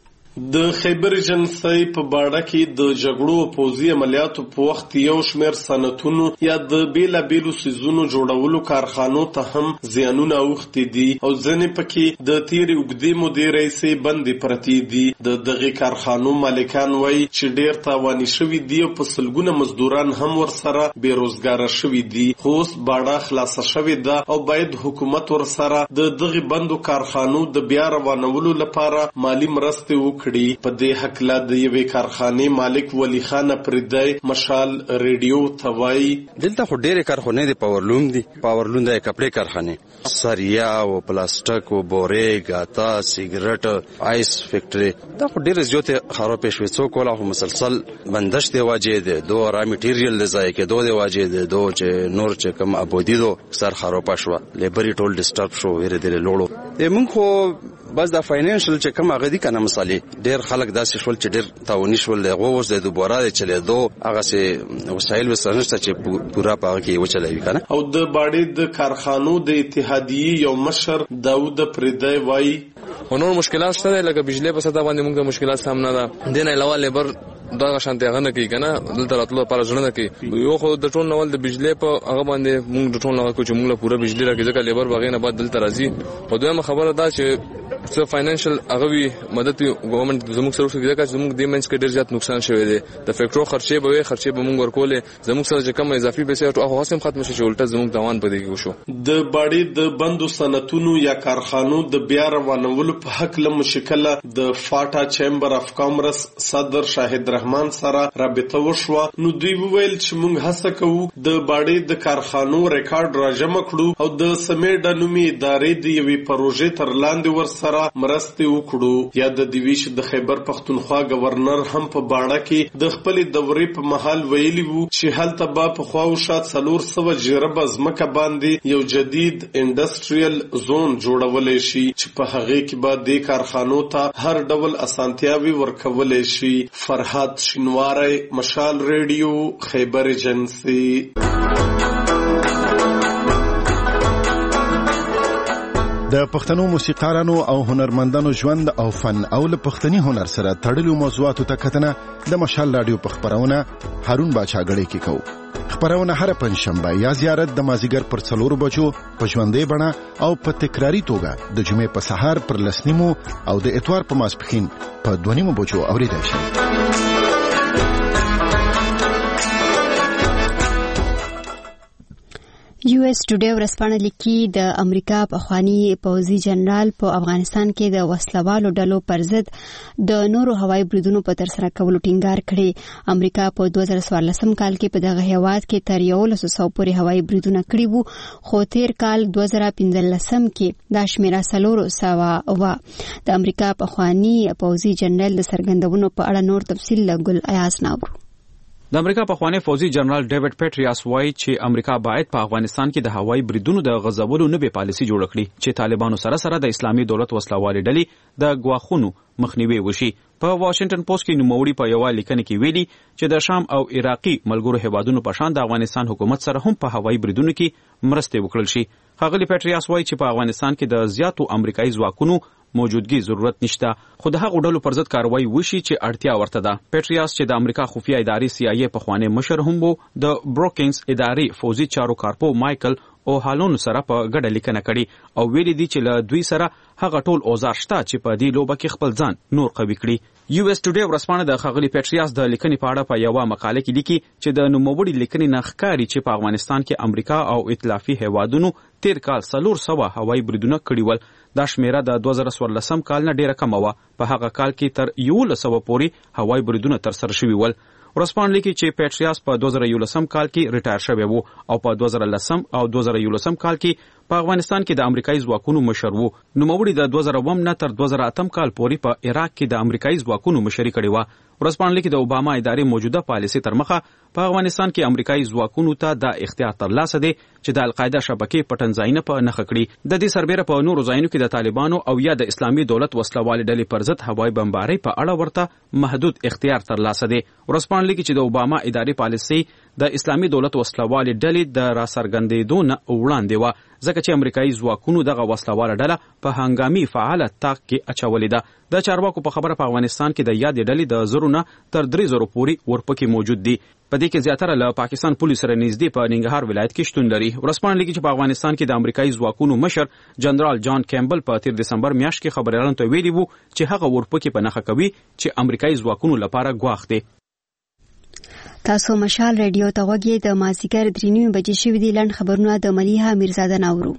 د خیبر جنسي په باړه کې د جګړو پوځي عملیاتو په وخت یو شمېر صنعتونو یا د بیلابیلو سیزونو جوړولو کارخانو ته هم زیانونه اوښتي دي او ځینې پکې د تیرې اوږدې مودې راهیسې بندې پرتې دي. د دغې کارخانو مالکان وایي چې ډېر تاواني شوي دي او په سلګونه مزدوران هم ورسره بېروزګاره شوي دي. خو اوس باړه خلاصه شوې ده او باید حکومت ورسره د دغې بندو کارخانو د بیا روانولو لپاره مالي مرستې وکړي. په دې حقله د یوې کارخانې مالک ولی خان پردی مشال ریډیو ته وایي دلته خو ډېرې کارخانې دي. پاورلوم دي، پاورلوم د کپړې کارخانې، سریا او پلاستیک او بورې ګاتا سیګریټ آیس فیکټري دا خو ډېرې زیاتې خرابې شوې. څوک ولا خو مسلسل بندش دی واجې دي دو را میټیریل دی ځای کې دو دی واجې دي دو چې نور چې کم ابودي دو سر خراب شو لیبري ټول ډیسټرب شو ویره دي لوړو. موږ خو بس دا فاینانشل چې کوم هغه دي کنه مثالي ډېر خلک داسې شول چې ډېر تاوني شول دغه اوس د دوباره چلېدو هغه سه وسایل وسنشته چې پورا پاګه کې وچلوي کنه. او د باړې د کارخانو د اتحادیې یو مشر داوود پردی وایي نور مشکلات شته لکه بجلی په ساده باندې موږ د مشکلات سامنا ده دین علاوه لیبر دا شانتي غنه کوي کنه دلته راتلو پر ژوند کوي یو خو د ټول نول د بجلی په هغه باندې موږ د ټول نول کو چې موږ پوره بجلی راکې ځکه لیبر بغینه بعد دلته راځي. او دویمه خبره ده چې څه فاینانشل هغه وی مدد ګورنمنت زموږ سره وکړي ځکه زموږ د منځ کې ډېر زیات نقصان شوی دی. د فیکټرو خرچې به موږ ورکولې زموږ سره چې کوم اضافي پیسې او هغه هم ختم شي چې الټه زموږ دوان پدې کې وشو. د باړې د بندو صنعتونو یا کارخانو د بیا روانولو په حق له مشکله د فاټا چیمبر اف کامرس صدر شاهد رحمان سره رابطه وشوه. نو دوی وویل چې موږ هڅه کوو د باړې د کارخانو ریکارډ راجمع کړو او د سمیډ نومي ادارې د یوې پروژې تر لاندې ورسره مرستې وکړو. یا د دیویش د خیبر پختونخوا گورنر هم په باړه کې د خپل دورې په محل ویلي وو چې هلته به په خواو شات 400 جربه ځمکه باندې یو جدید انډستریل زون جوړولای شي چې په هغه کې به د کارخانو ته هر ډول اسانتیاوي ورکولای شي. فرهاد شینواری مشال ریډیو خیبر جنسي. د پښتنو موسیقارانو او هنرمندانو ژوند او فن او له پښتني هنر سره تړلو موضوعاتو ته کتنه د مشال رادیو په خبرونه هارون باچا غړي کې کو. خبرونه هر پنځشنبه یا زیارت د مازیګر پر 4 بجو په ژوندې بڼه او په تکراری توګه د جمعې په سهار پر 10:30 او د اتوار په ماسپښین په 2:30 بجو اوریدل شي. یو اس ټوډے ورځپاڼه لیکي د امریکا پخوانی پوځي جنرال په افغانستان کې د وسلوالو ډلو پر ضد د نورو هوایي بریدونو په ترسره کولو ټینګار کړی. امریکا په 2014 کال کې په دغه هیواد کې تر 1100 پورې هوایي بریدونه کړي وو خو تیر کال 2015 کې دا شمیره 400 و. د امریکا پخوانی پوځي جنرال د سرګندونو په اړه نور تفصیل لګل ایاس ناورو. د امریکا پخوانی فوجي جنرال ډیوډ پیټریاس وایي چې امریکا باید په افغانستان کې د هوایي بریدونو د غځولو نوې پالیسي جوړ کړي چې طالبانو سره د اسلامي دولت وسلوالې ډلې د ګواښونو مخنیوي وشي. په واشنگټن پوسټ کې نوموړي په یو لیکنه کې ویلي چې د شام او عراقي ملګرو هیوادونو په شان د افغانستان حکومت سره هم په هوایي بریدونو کې مرسته وکړل شي. ښاغلي پیټریاس وایي چې په افغانستان کې د زیاتو امریکایي ځواکونو موجودګي ضرورت نشته خو د هغو ډلو پر ضد کاروایی وشي چې اړتیا ورته ده. پیټریاس چې د امریکا خفیه ادارې CIA په خوانې مشر هم وو د بروکینګز ادارې فوجي چارو کارپو مایکل او هالون سره په ګډه لیکنه کړي او ویلي دي چې له دوی سره هغه ټول اوزار شته چې په دې لوبه کې خپل ځان نور قوي کړي. یو اس ټوډے ورځپاڼه د ښاغلي پیټریاس د لیکنې په اړه په یو مقاله کې لیکي چې د نوموړي لیکنې نه ښکاري چې په افغانستان کې امریکا او ائتلافي هیوادونو تیر کال 400 هوایي بریدونه کړي ول. دا شمیره د 2014 کال نه ډیره کم وه. په هغه کال کې تر 1100 پورې هوایي بریدونه تر سره شوي ول. ورسپانلی کې چې پیټریاس په 2011 کال کې ریټایر شوی وو او په 2010 او 2011 کال کې په افغانستان کې د امریکایي ځواکونو مشر وو. نوموړي د 2009 نه تر 2008 کال پورې په عراق کې د امریکایي ځواکونو مشري کړې وه. ورسپانلی کې د اوباما ادارې موجوده پالیسي تر مخه په افغانستان کې امریکایي ځواکونو ته د اختیار ترلاسه دی چې د القاعده شبکې پټنځایونه په نښه کړي. د دې سربېره په نورو ځایونو کې د طالبانو او یا د اسلامي دولت وسلوالې ډلې پر ضد هوایي بمبارۍ په اړه ورته محدود اختیار ترلاسه دی. ورسپانلی کې چې د اوباما ادارې پالیسي د اسلامي دولت وسلوالې ډلې د راڅرګندېدو نه وړاندې وه، ځکه چې امریکایي ځواکونو دغه وسلواله ډله په هنګامي فعاله تاق کې اچولې ده. د چارواکو په خبره په افغانستان کې د یادې ډلې د 0 نه تر 3,000 پورې ورپکې موجود دي. په دې کې زیاتره له پاکستان پولیسو سره نږدې په ننګرهار ولایت کې شتون لري. ورسپانلی کې چې په افغانستان کې د امریکایي ځواکونو مشر جنرال جان کیمبل په 13 دسمبر میاشت کې خبريالانو ته ویلي وو چې هغه ورپکې په نښه کوي چې امریکایي ځواکونو لپاره ګواښ دی. تاسو مشال رادیو ته غوږی د مازیګر 3 بجې شوې دي. لنډ خبرونه د ملیحه میرزاده ناورو.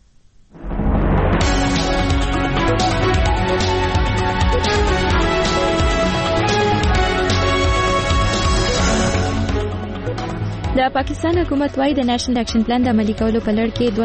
د پاکستان حکومت وايي د نېشنل اکشن پلان د عملي کولو په لړ کې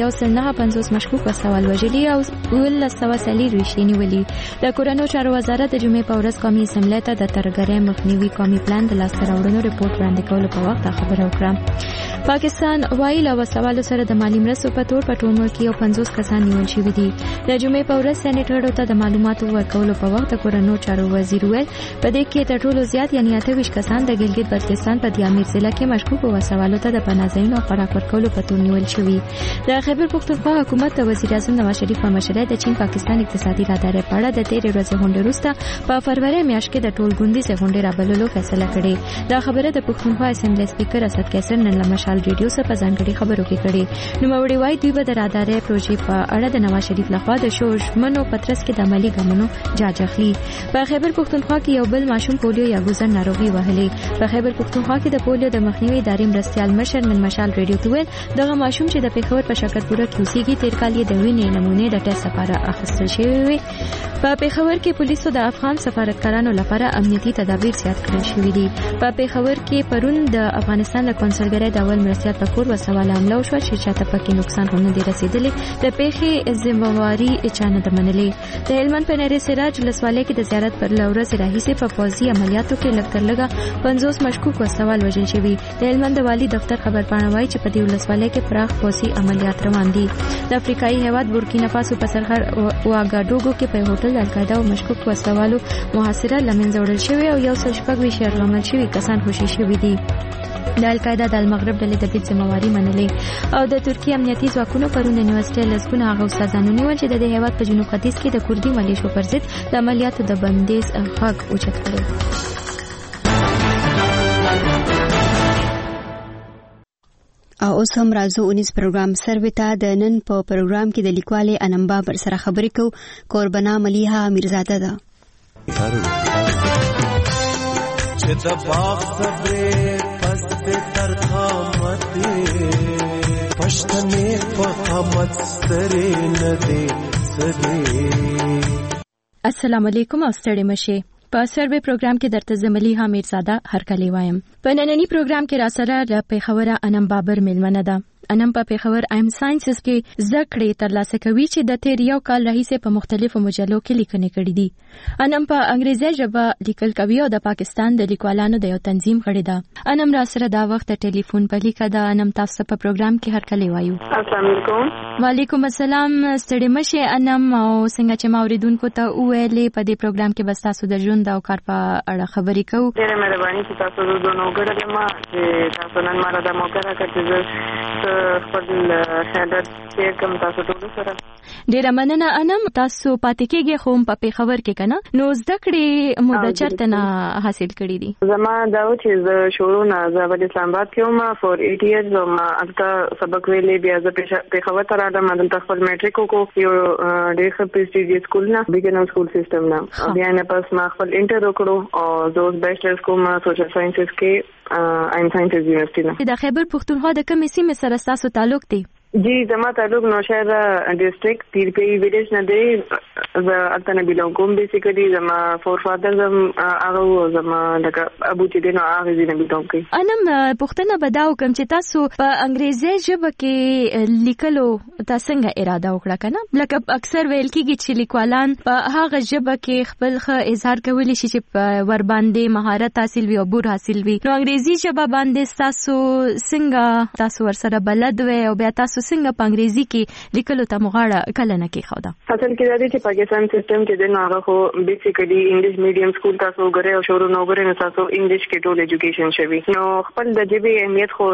2150 مشکوک وسوال وژلي او 1940 نیولي. د کورونو چارو وزارت د جمعې په ورځ قومي اسمبلی ته د ترګرۍ مخنیوي قومي پلان د لاسته راوړنو ریپورت وړاندې کولو په وخت خبره وکړه. پاکستان وايي له وسوالو سره د مالی مرستو په تور په ټول ملک کې 50 کسان نیول شوي دي. د جمعې په ورځ سېنیټرو ته د معلوماتو ورکولو په وخت د کورونو چارو وزیر ویل په دې کې تر ټولو زیات یعنی 28 کسان د ګلګت بلتستان په دیامیر ضلع کې مشکوک وسوالو ته د پناهځایونو او خوراک ورکولو په تور نیول شوي. د خیبر پختونخوا حکومت د وزیر اعظم نواز شریف په مشرۍ د چین پاکستان اقتصادي رادارې په اړه د 13 ورځې غونډې وروسته په فروری میاشت کې د ټول ګوندیزې غونډې رابللو فیصله کړې. دا خبره د پختونخوا اسمبلی سپیکر اسد قیصر نن له مشال ریډیو سره په ځانګړي خبرو کې کړې. نوموړي وايي دوی به د رادارې پروژې په اړه د نواز شریف لخوا د شوشمنو پترس کې د عملي ګامونو جاج اخلي. په خیبر پختونخوا کې یو بل ماشوم پولیو یا ګوزن ناروغي وهلې. په خیبر پختونخوا کې د پولیو د مخنیوي ادارې مرستیال مشر من مشال ریډیو ته ویل دغه ماشوم چې د پیښور په شکرپوره کې اوسېږي تیر کال یې د وینې نمونې د ټیسټ لپاره اخیستل شوې وي. په پیښور کې پولیسو د افغان سفارتکارانو لپاره امنیتي تدابیر زیات کړل شوي دي. په پیښور کې پرون د افغانستان د کنسولګرۍ د اول مرستیال په کور وسواله حمله وشوه چې چاته پکې نقصان هم نه دی رسېدلی. د پیښې ذمہواري چا نه ده منلې. د هلمند په نری سراج ولسوالۍ کې د زیارت پر ورځ راهیسې په پوځي عملیاتو کې لږ تر لږه 50 مشکوک وسوال وژل شوي. د هلمند د والي دفتر خبرپاڼه وايي چې په دې ولسوالۍ کې پراخ پوځي عملیات روان دي. د افریقایي هیواد بورکینا فاسو په سرحد واګاډوګو کې په هوټل د القاعده او مشکوک وسوالو محاصره لمنځه وړل شوې او 126 یرغمل شوي کسان خوشي شوي دي. د القاعده د المغرب ډلې د دې ذمہواري منلې او د ترکیه امنیتي ځواکونو پرون د یونیورسيټي لسګونه هغه استادانو نیول چې د هیواد په جنوب ختیځ کې د کوردي ملیشو پر ضد د عملیاتو د بندیز غږ اوچت کړی. او اوس هم راځو 19 پروګرام سرویتا د نن په پروګرام کې د لیکوالې انم بابر سره خبرې کوو. قربانا ملیحه میرزاده ده. چې د باغ صبرې پس تر خامتې پښتنې په خامت سترې نه دې سدې. السلام علیکم او ستړي مشه. په سروې پروګرام کې درته زملیحه میرزاده هرکلی وایم. په نننی پروګرام کې را سره د پیښور انم بابر میلمنه ده. انم په پیښور ایم ساينسز کې زده کړې ترلاسه کوي چې د تیر یو کال راهیسې په مختلفو مجلو کې لیکنې کړې دي. انم په انګریزي ژبه لیکل کوي او د پاکستان د لیکوالانو د یو تنظیم غړې ده. انم را سره دا وخت ټلیفون په لیکه ده. انم تاسو په پروګرام کې هرکلی وایو. السلام علیکم. وعلیکم السلام. ستړي مشه انم او څنګه چې ما اوریدونکو ته وویلې په دې پروګرام کې بس تاسو د ژوند او کار په اړه خبرې کوو. ډېره مهرباني چې تاسو د دوه نوګړه ما چې تاسو نن ماره د موقع راکړئ خپل خیالات شیر کوم تاسو ټول سره. ډیره مننه انم. تاسو پاتې کېږئ خو په پیښور کې کنه نو زده کړې مو د چرته نه حاصل کړې دي؟ زما دا و چې زه شروع نه زه په اسلام آباد کې وم فور 8 ایئرز او ما البته سبق ویلې بیا زه پیښور ته راغلم. دلته خپل میټریک وکړو یو ډېر ښه پریسټیجیس سکول نه بیګنر سکول سیستم نه. بیا نه پس ما خپل انټر وکړو او زه بیچلرز کوم سوشل ساينسز کې ایم ساينسز یونیورسيټي نه. د خیبر پختونخوا د کومې سیمې سره تاسو تعلق دی؟ जी زما تعلق نوشهر ډیسټریکټ پیرپی ویلیج نه دی البته نه بیلونګ کوم بیسیکلی زما فور فادر هغه زما لکه ابو چې دینو هغه زینه بیلونګ کوي. انم پښتنه بداو کوم چې تاسو په انګریزي ژبه کې لیکلو تاسو څنګه اراده وکړه کنه لکه اکثر ویل کیږي چې لیکوالان په هغه ژبه کې خپل اظهار کولی شي چې ور باندې مهارت حاصل وي او بور حاصل وي. نو انګریزي ژبه باندې تاسو څنګه تاسو ور سره بلد وي او بیا تاسو څنګه په انګریزي کې لیکلو ته مغاړه کله نه کې خوده؟ اصل کې دا دی چې پاکستان سیستم کې د هغه خو بیسیکلی انګلیش میډیم سکول تاسو غره او شروع نو غره نه تاسو انګلیش کې ټول ایجوکیشن شوی. نو خپل د جبه اهمیت خو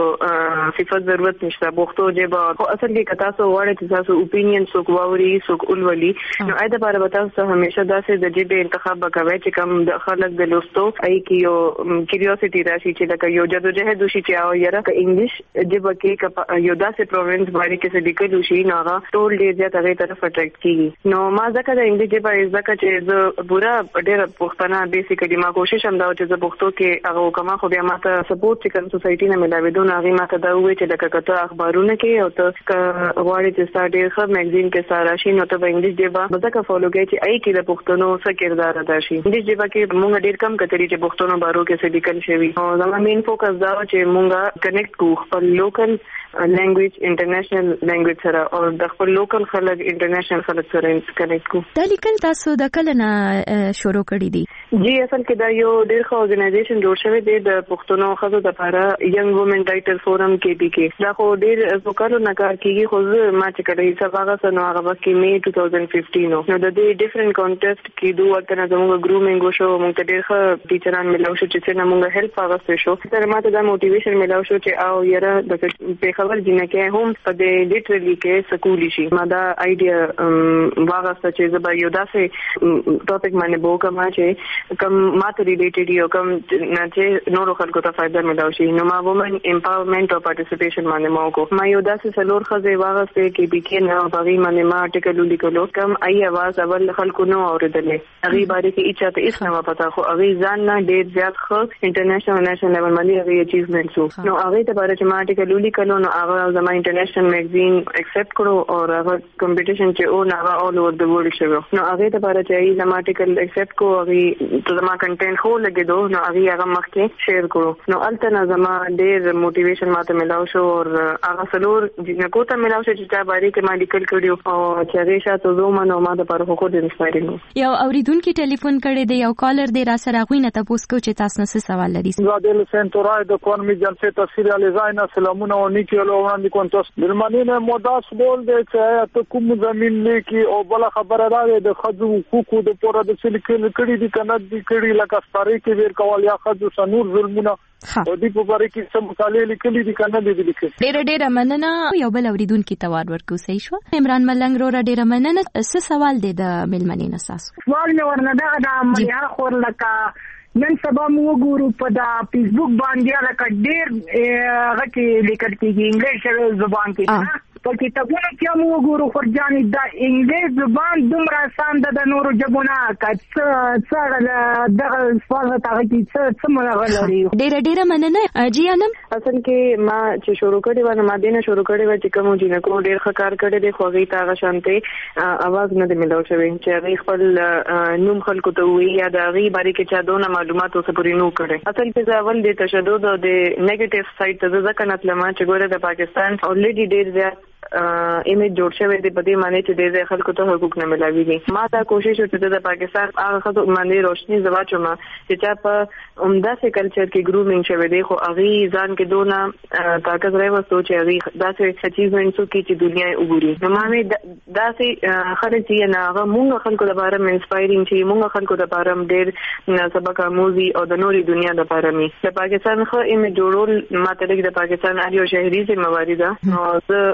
زړو صفات ضرورت نشته بوختو جبه خو اصل کې تاسو وړه چې تاسو اپینین سو کووري سو اولولي نو اېدا بار به تاسو همیشه داسې د جبه انتخاب وکوي چې کوم د خلک د لوستو ای کې یو کیوریوسيټي راشي چې لکه یو جدوجہد وشي چې او یره ک انګلیش جبه کې یو داسې پروینس باندې کې څه لیکل شي نو هغه ټول ډیر زیات هغه طرف اټریکټ کیږي. نو ما ځکه د انګلیش ژبه ځکه چې زه پورا ډیر پښتنه بیسیکلی ما کوشش هم دا چې زه پښتو کې هغه کومه خو بیا ماته سپورټ چې کوم سوسایټي نه ملاوي دوه هغه ماته دا وې چې لکه کته اخبارونه کې او ته غواړي چې ستاسو ډیر ښه میګزین کې ساره شي نو ته په انګلیش ژبه ځکه فالو کوي چې آی کې د پښتنو څه کردار ادا شي. انګلیش ژبه کې موږ ډیر کم کتري چې پښتنو بارو کې څه لیکل شوی او زموږ مین فوکس دا چې موږ کنیکټ کو خپل لوکل لینګویج انټرنیشنل لینګویج سره او د خپل لوکل خلک انټرنیشنل خلک سره کنیکټ کو. دا لیکل تاسو د کله نه شروع کړی دي؟ جی اصل کې دا یو ډیر ښه ارګنایزیشن جوړ شوی دی د پښتنو خزو لپاره ینګ وومن رائټر فورم کې پی کې. دا خو ډیر وکړو نه کار کیږي خو ما چې کړی سبا غا نو هغه کې می 2015 نو د دې ډیفرنٹ کانټیسټ کې دوه ورته زموږ ګرومینګ شو موږ ته ډیر ښه ټیچران ملو شو چې څنګه موږ هیلپ واغستې شو. تر ما ته دا موټیویشن ملو شو چې او یره د خبر جنکه هم په دې لیټرلی کې سکولی شي. ما دا آیډیا واغسته چې زبا یو داسې ټاپک باندې بوکم چې کوم ماته ریلیټډ یو کوم چې نورو خلکو ته فائدہ ملو شي. نو ما وومن امپاورمنٹ او پارټیسپیشن باندې ما کو ما یو داسې څلور خزې واغسته کې بکې نه باغی باندې ما ارټیکل لیکلو کوم ای आवाज اول خلکو نو اوریدلې هغه باندې کې اچته هیڅ نه پتا خو هغه ځان نه ډیر زیات خو انټرنیشنل نېشنل لیول باندې هغه اچیومنټ شو. نو هغه ته باره چې ما ارټیکل لیکلو نو هغه زما انټرنیشنل میگزین ایکسپټ کړو او هغه کمپټیشن چې او هغه اول اوور د ورلد شو. نو هغه ته باره چې زما ارټیکل ایکسپټ کو هغه ته زما کنټینټ خو لګیدو نو هغه مخکې شیر کړو. نو الته زما ډیر موټیویشن ماته ملاو شو او هغه سلور جنکو ته ملاو شو چې دا باندې کې ما لیکل کړیو او چې هغه شاته زما نو ما د پر خو د انسپایرینګ یو اوریدونکو ټلیفون کړی دی یو کالر دی را سره غوینه تاسو کو چې تاسو نه سوال لري. زادل سنتورای د اکونومی جلسه تفسیر علیزاینه سلامونه او نیکی له وړاندې کوم تاسو درمنینه موداس بول دی چې ته کوم زمين لیکي او بل خبره راغی د خځو حقوقو د پوره د سلیکل کړي دي کنه دي کړي لکه ستاري کې ور کول یا خځو سنور ظلمونه او دې په اړه کې څه مطالعه لیکلي دي کنه دي لیکلي. ډېر مننه یو بل اوریدونکو ته وار ورکو صحیح شو. عمران ملنګ رو ډېر مننه. څه سوال دی د ملمنین اساس؟ سوال نه ورنه دا مليار خور لکه نن سبا موږ ګورو په دا فیسبوک باندې لکه ډېر غټي لیکل کېږي انګلیش زبان کې په کتابونو کې موږ ګورو خرجاني دا انګلیش زبان دومره آسان ده د نورو ژبونو څه دغه سوال ته کې څه مغلري. ډېر مننه جی انم. اصل کې ما چې شروع کړی و ما دینه شروع کړی و چې کوم جنکو ډېر ښه کار کړی دی خو هغه ته شانته आवाज نه دی ملو شوی چې هغه خپل نوم خلکو ته وی یا د هغه باره کې چا دونه معلومات اوسه پورې نو کړي. اصل کې ځاول د تشدد او د نیگیټیو سایډ ته ځکه نه تلما چې ګوره د پاکستان اوريډي ډېر زیات ایمیج جوړ شوی دی په دې معنی چې د خلکو ته حقوق نه ملاويږي. ما دا کوشش وکړه د پاکستان هغه خلکو باندې روشنی زواچو ما چې چا په عمده سي کلچر کې ګرومینګ شوی دی خو هغه ځان کې دونه طاقت راوي سوچ هغه داسې اچیومنټس کې چې دنیا وګوري. نو ما مې داسې خلک چې نه هغه مونږ خلکو لپاره انسپایرینګ چې مونږ خلکو لپاره ډېر سبق آموزي او د نوري دنیا لپاره مې د پاکستان خو ایمیج جوړول ماته د پاکستان اړیو شهري ذمہ واری ده. نو زه ما شروع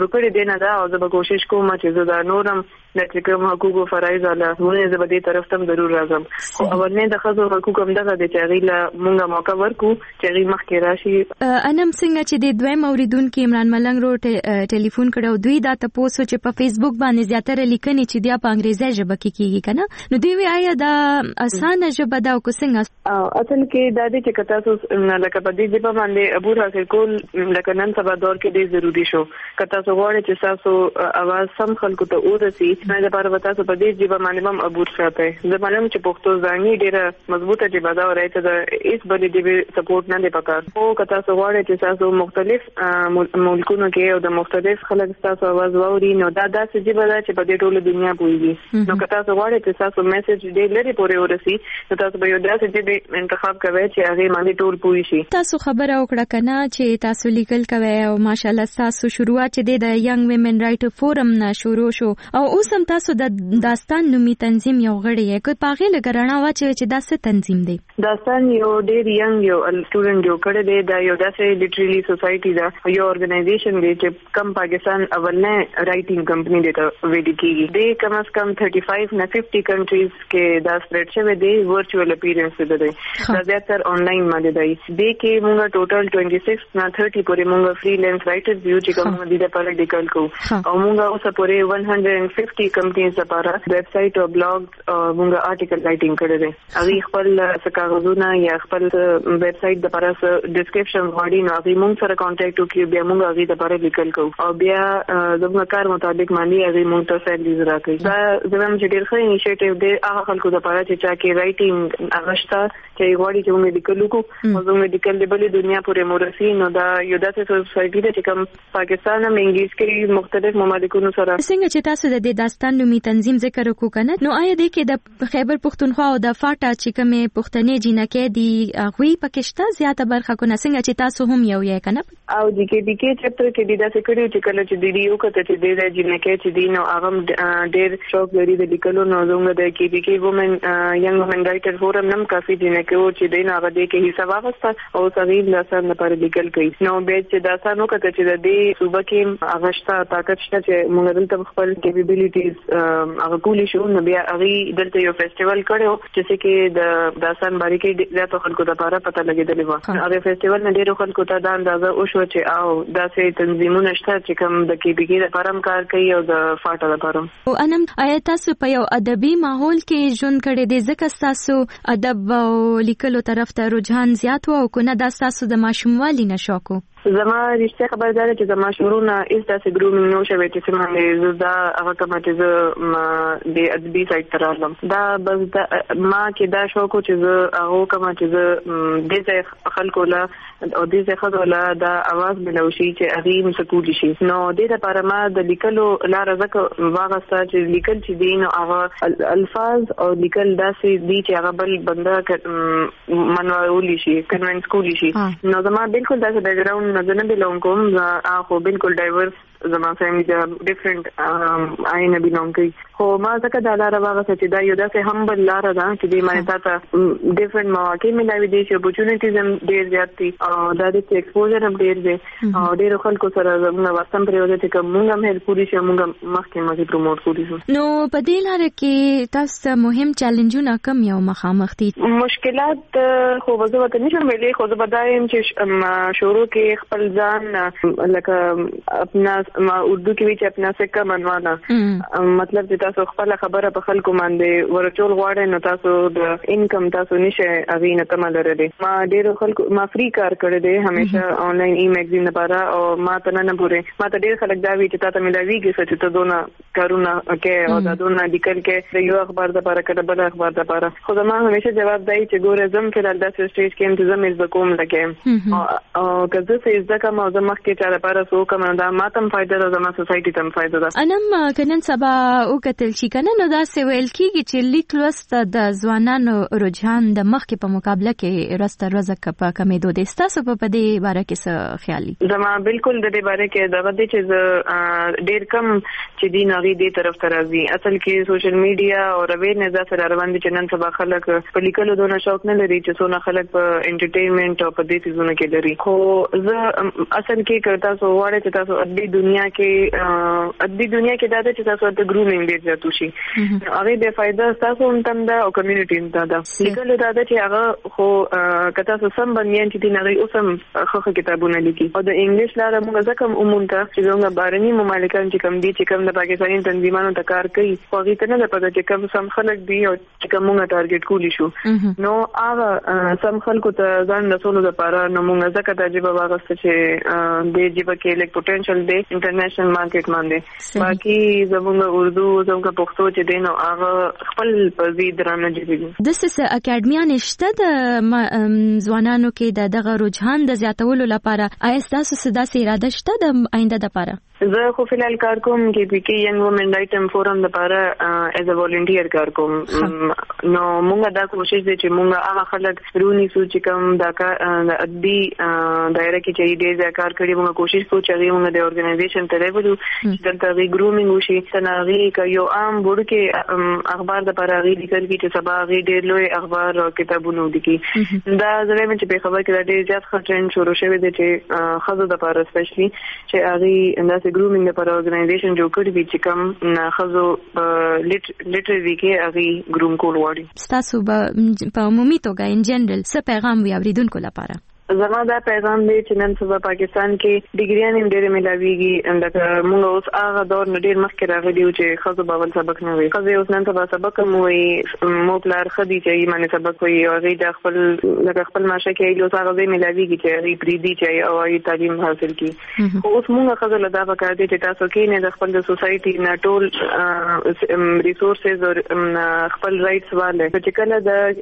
شروع کړی دی نه دا او زه به کوشش کوم چې زه دا نورم د کوم حقوقو فرایض علا مونږ زه به دې طرف ته ضرور راځم خو اولنې د ښځو حقوق هم دغه د چې هغې له مونږه موقع ورکو چې هغې مخکې راشي. انم څنګه چې د دویم اوریدونکي عمران ملنګ رو ټلیفون کړی او دوی دا تپوس چې په فیسبوک باندې زیاتره لیکنې چې بیا په انګریزي ژبه کې کیږي کنه نو دوی وی آیا دا اسانه ژبه ده او څنګه اصل کې دا دې چې کتا سو لکه په دې ژبه باندې عبور حاصل کول لکه نن سبا دور کې ډېر ضروری شو کتا سو غواړي چې تاسو اواز سم خلکو ته ورسي نه د پاره وتا په دې ژبه باندې هم عبور ساتي زه معلوم چې پښتو ځانګړي ډېره مضبوطه ژبه ده او راځي د هیڅ بلې ژبې سپورټ نه دی پکار او کتا سو غواړي چې تاسو مختلف ملکونو کې او د مختلف خلک تاسو اواز واوري نو دا داسې ژبه ده چې په دې ټوله دنیا پوهیږي نو کتا سو غواړي چې تاسو میسج ډېر لري پورې ورسي نو تاسو به یو داسې ژبه انتخاب کوئ چې هغه باندې ټول پوه شي. تاسو خبره وکړه کنه چې تاسو لیکل کوي او ماشالله تاسو شروعات چې د ینګ ویمن رائټ فورم نه شروع شو او اوس هم تاسو د داستان نومي تنظیم یو غړی یې کو پاغه لګرانه وا چې دا څه تنظیم دی. داستان یو ډېر ینګ یو سټوډنټ یو کړی دی دا یو داسې لټرلی سوسایټي دا یو ارګنایزیشن دی چې کم پاکستان اولنه رائټینګ کمپنی دی ته ویډی کیږي دی کم از کم 35 نه 50 کنټریز کې دا سپریډ شوی دی ورچوال اپیرنس دی دا زیاتره آنلاین باندې دی دی کې موږ ټوټل 26 نه 30 پورې موږ فریلانس رائټرز یو چې کوم دي د پالیټیکل کو او موږ اوس پورې 150 کمپنیز لپاره ویب سټ او بلاګ موږ آرټیکل رائټینګ کړی دی هغه خپل کاغذونه یا خپل ویب سټ د لپاره ډسکرپشن غواړي نو هغه موږ سره کانټیکټ وکړي بیا موږ هغه د لپاره لیکل کوو او بیا زموږ کار مطابق باندې هغه موږ ته سیلریز راکړي دا زموږ چې ډېر ښه انیشیټیو دی هغه خلکو د لپاره چې چا کې رائټینګ اغشتا چې غواړي چې موږ لیکل وکړو موږ میډیکل د بلې دنیا پورې مورسي نو دا یو داسې سوسایټي ده چې کوم پاکستان هم انګلیش کې مختلف ممالکونو سره څنګه چې تاسو د داستان نومي تنظیم ذکر وکړو کنه نو آیا د کې د خیبر پښتونخوا او د فاټا چې کومه پښتنې جنکې دي غوي پکشته زیاته برخه کو نه څنګه چې تاسو هم یو یې کنه او د کې د کې چپټر کې د داسې کړیو چې کله چې د یو کته چې د جنکې چې دین او هغه ډېر شوق لري د لیکلو نو زموږ د کې د وومن ینګ وومن رائټر فورم نم کافي جنکې او چې دین هغه د کې حصہ واغسته او صغیر لاسن لپاره لیکل کوي نو به چې دا سانو کته چې د دې صوبه کې اغشتا طاقت شته چې موږ دلته خپل کیپیبلیټیز هغه کولی شو نو بیا هغه دلته یو فیسټیوال کړو چې کې د داسان باریکي د خلکو لپاره پته لګیدلې و هغه فیسټیوال نه ډیرو خلکو ته دا اندازه او شو چې او داسې تنظیمونه شته چې کوم د کې لپاره کار کوي او د فاټا لپاره او انم آیا تاسو په یو ادبي ماحول کې ژوند کړی دی ځکه تاسو ادب او لیکلو طرف ته رجحان زیات و او کنه دا تاسو د ماشوموالي نشاکو زما رښتیا خبردار چې زما شروعونه ایس داسې ګرومینګ نو شوی چې څنګه زه دا هغه کوم چې زه د ادبي سایت ته رالم دا بس ما کې دا شوق چې زه هغه کوم چې زه د ځای خلکو لا او د ځای خلکو لا دا आवाज ملوشي چې هغه مسکول شي نو د دې لپاره ما د لیکلو لار زکه واغسته چې لیکل چې دین او هغه الفاظ او لیکل داسې دي چې هغه بل بنده منوالي شي کنوینس کولی شي نو زما بالکل داسې بیک ګراوند نه بلونګ کوم خو بالکل ډایورس زما فیملی د ډیفرنٹ آینه بلونګ کوي خو ما ځکه دا لار واغسته چې دا یو داسې همبل لار ده چې د مې تاسو ډیفرنٹ مواقع ملوي دي چې اپورچونټیز هم ډیر زیات دي او دا د ایکسپوژر هم ډیر دی او ډیر خلکو سره زموږ واسطم پرې وځي چې موږ هم هیلپ کولی شو موږ مخکې پروموټ کولی شو نو په دې لار کې تاسو مهم چیلنجونه کم یو مخامخ دي مشکلات خو وځو ته نشم ویلې خو زه بدایم چې شروع کې خپل ځان لکه خپل ما اردو کې وی چې خپل سکه منوانا مطلب چې تاسو خپل خبره په خلکو باندې ورچول غواړئ نو تاسو د انکم تاسو نشه اغه نه کم لرئ ما ډیر خلکو ما فری کار کړی دی همیشه آنلاین ای میگزین لپاره او ما ته نه پوره ما ته ډیر خلک دا وی چې تاسو ملويږي چې ته دونه کارونه کې او دا دونه لیکل کې یو اخبار لپاره کړه بل اخبار لپاره خو ما همیشه جواب دی چې ګوره زم کې د داسې سټیج کې تنظیم از کوم لکه او کزه سې ځکه ما زما کې چا لپاره سو کوم دا ما تم فائدہ ده زما سوسایټي تم فائدہ ده انم کنن سبا وکتل شي کنه نو دا څه ویل کیږي چې لیک لوست د ځوانانو رجحان د مخکې په مقابله کې راسته رزق په کمیدو د تاسو په دې باره کې څه خیالي؟ زما بالکل د دې باره کې دغه دي چې ډیر کم چې دی نغې دې طرف ته راځي. اصل کې سوشل میډیا او اویرنس دا سره روان دي چې نن سبا خلک په لیکلو دونه شوق نه لري چې څونه خلک په انټرټینمنت او په دې څه کې لري. خو زه اصل کې کړتا سو وړه چې تاسو ادبي دنیا کې دا چې تاسو د ګرومینګ ډیر زیاتو شي هغه به فائدہ تاسو هم دا او کمیونټي هم دا لیکل دا چې هغه خو کته تاسو سم باندې چې دی نه اوسم خو کتابونه لیکي او د انګلیش لاره موږ ځکه عموما چې موږ بارني مملکت چې کم دي چې کم د پاکستاني تنظیمانو ته کار کوي خو هغه ته نه پته چې کم سم خلک دي او چې کومه ټارګټ کولی شو نو هغه سم خلکو ته ځان رسولو لپاره نو موږ ځکه د جيبه واغسته چې د جيبه کې لیک پوتنشل دی انټرنیشنل مارکیټ باندې باقي زموږ اردو زموږ پښتو چې دین او هغه خپل پزی درانه دي. د سیس اکیډمیا نشته د ځوانانو کې دغه رجحان د زیاتولو لپاره آیا تاسو سدا سي اراده شته د آینده لپاره؟ زه خو فلحال کار کوم کې پی کې ینګ وومن رائټ فورم لپاره ایز ا والنټیر کار کوم نو موږ دا کوشش دي چې موږ هغه خلک رونی سو چې کوم دا د ادبي دایره کې چې دې کار کړی موږ کوشش کوو چې موږ د اورګنایزیشن ته راوړو چې دلته غي ګرومینګ وشي تناغي یو عام بورډ کې اخبار د پراغي لیکل کی چې سبا غي ډېر لوی اخبار او کتابونه ودی دا زره مې چې په خبر کې ډېر زیات خټرن شروع شوی دی چې خزو د پاره سپیشلی چې هغه د ګرومینګ لپاره اورګنایزیشن جوړ کړی وي چې کوم خزو لیټرري کې هغه ګروم کول وړي. تاسو په عمومي توګه ان جنرال څه پیغام وي اوریدونکو لپاره؟ زما دا پیغام دی چې نن سبا پاکستان کې ډیګریان هم ډېر ملاويږي اندکه موږ اوس هغه دور نه ډېر مخکې راغلي چې خزو بابل سبق نه وي خزو اوس نن سبا سبق هم وي مو پلار خدي چې ایمان سبق وي او غي د خپل لکه خپل ماشه کې یو څه غوې ملاويږي چې غي پریدي چې او ای تعلیم حاصل کړي خو اوس موږ خزو له دا وکړ دي چې تاسو کې نه د خپل د سوسايټي نه ټول ریسورسز او خپل رائټس والے چې کله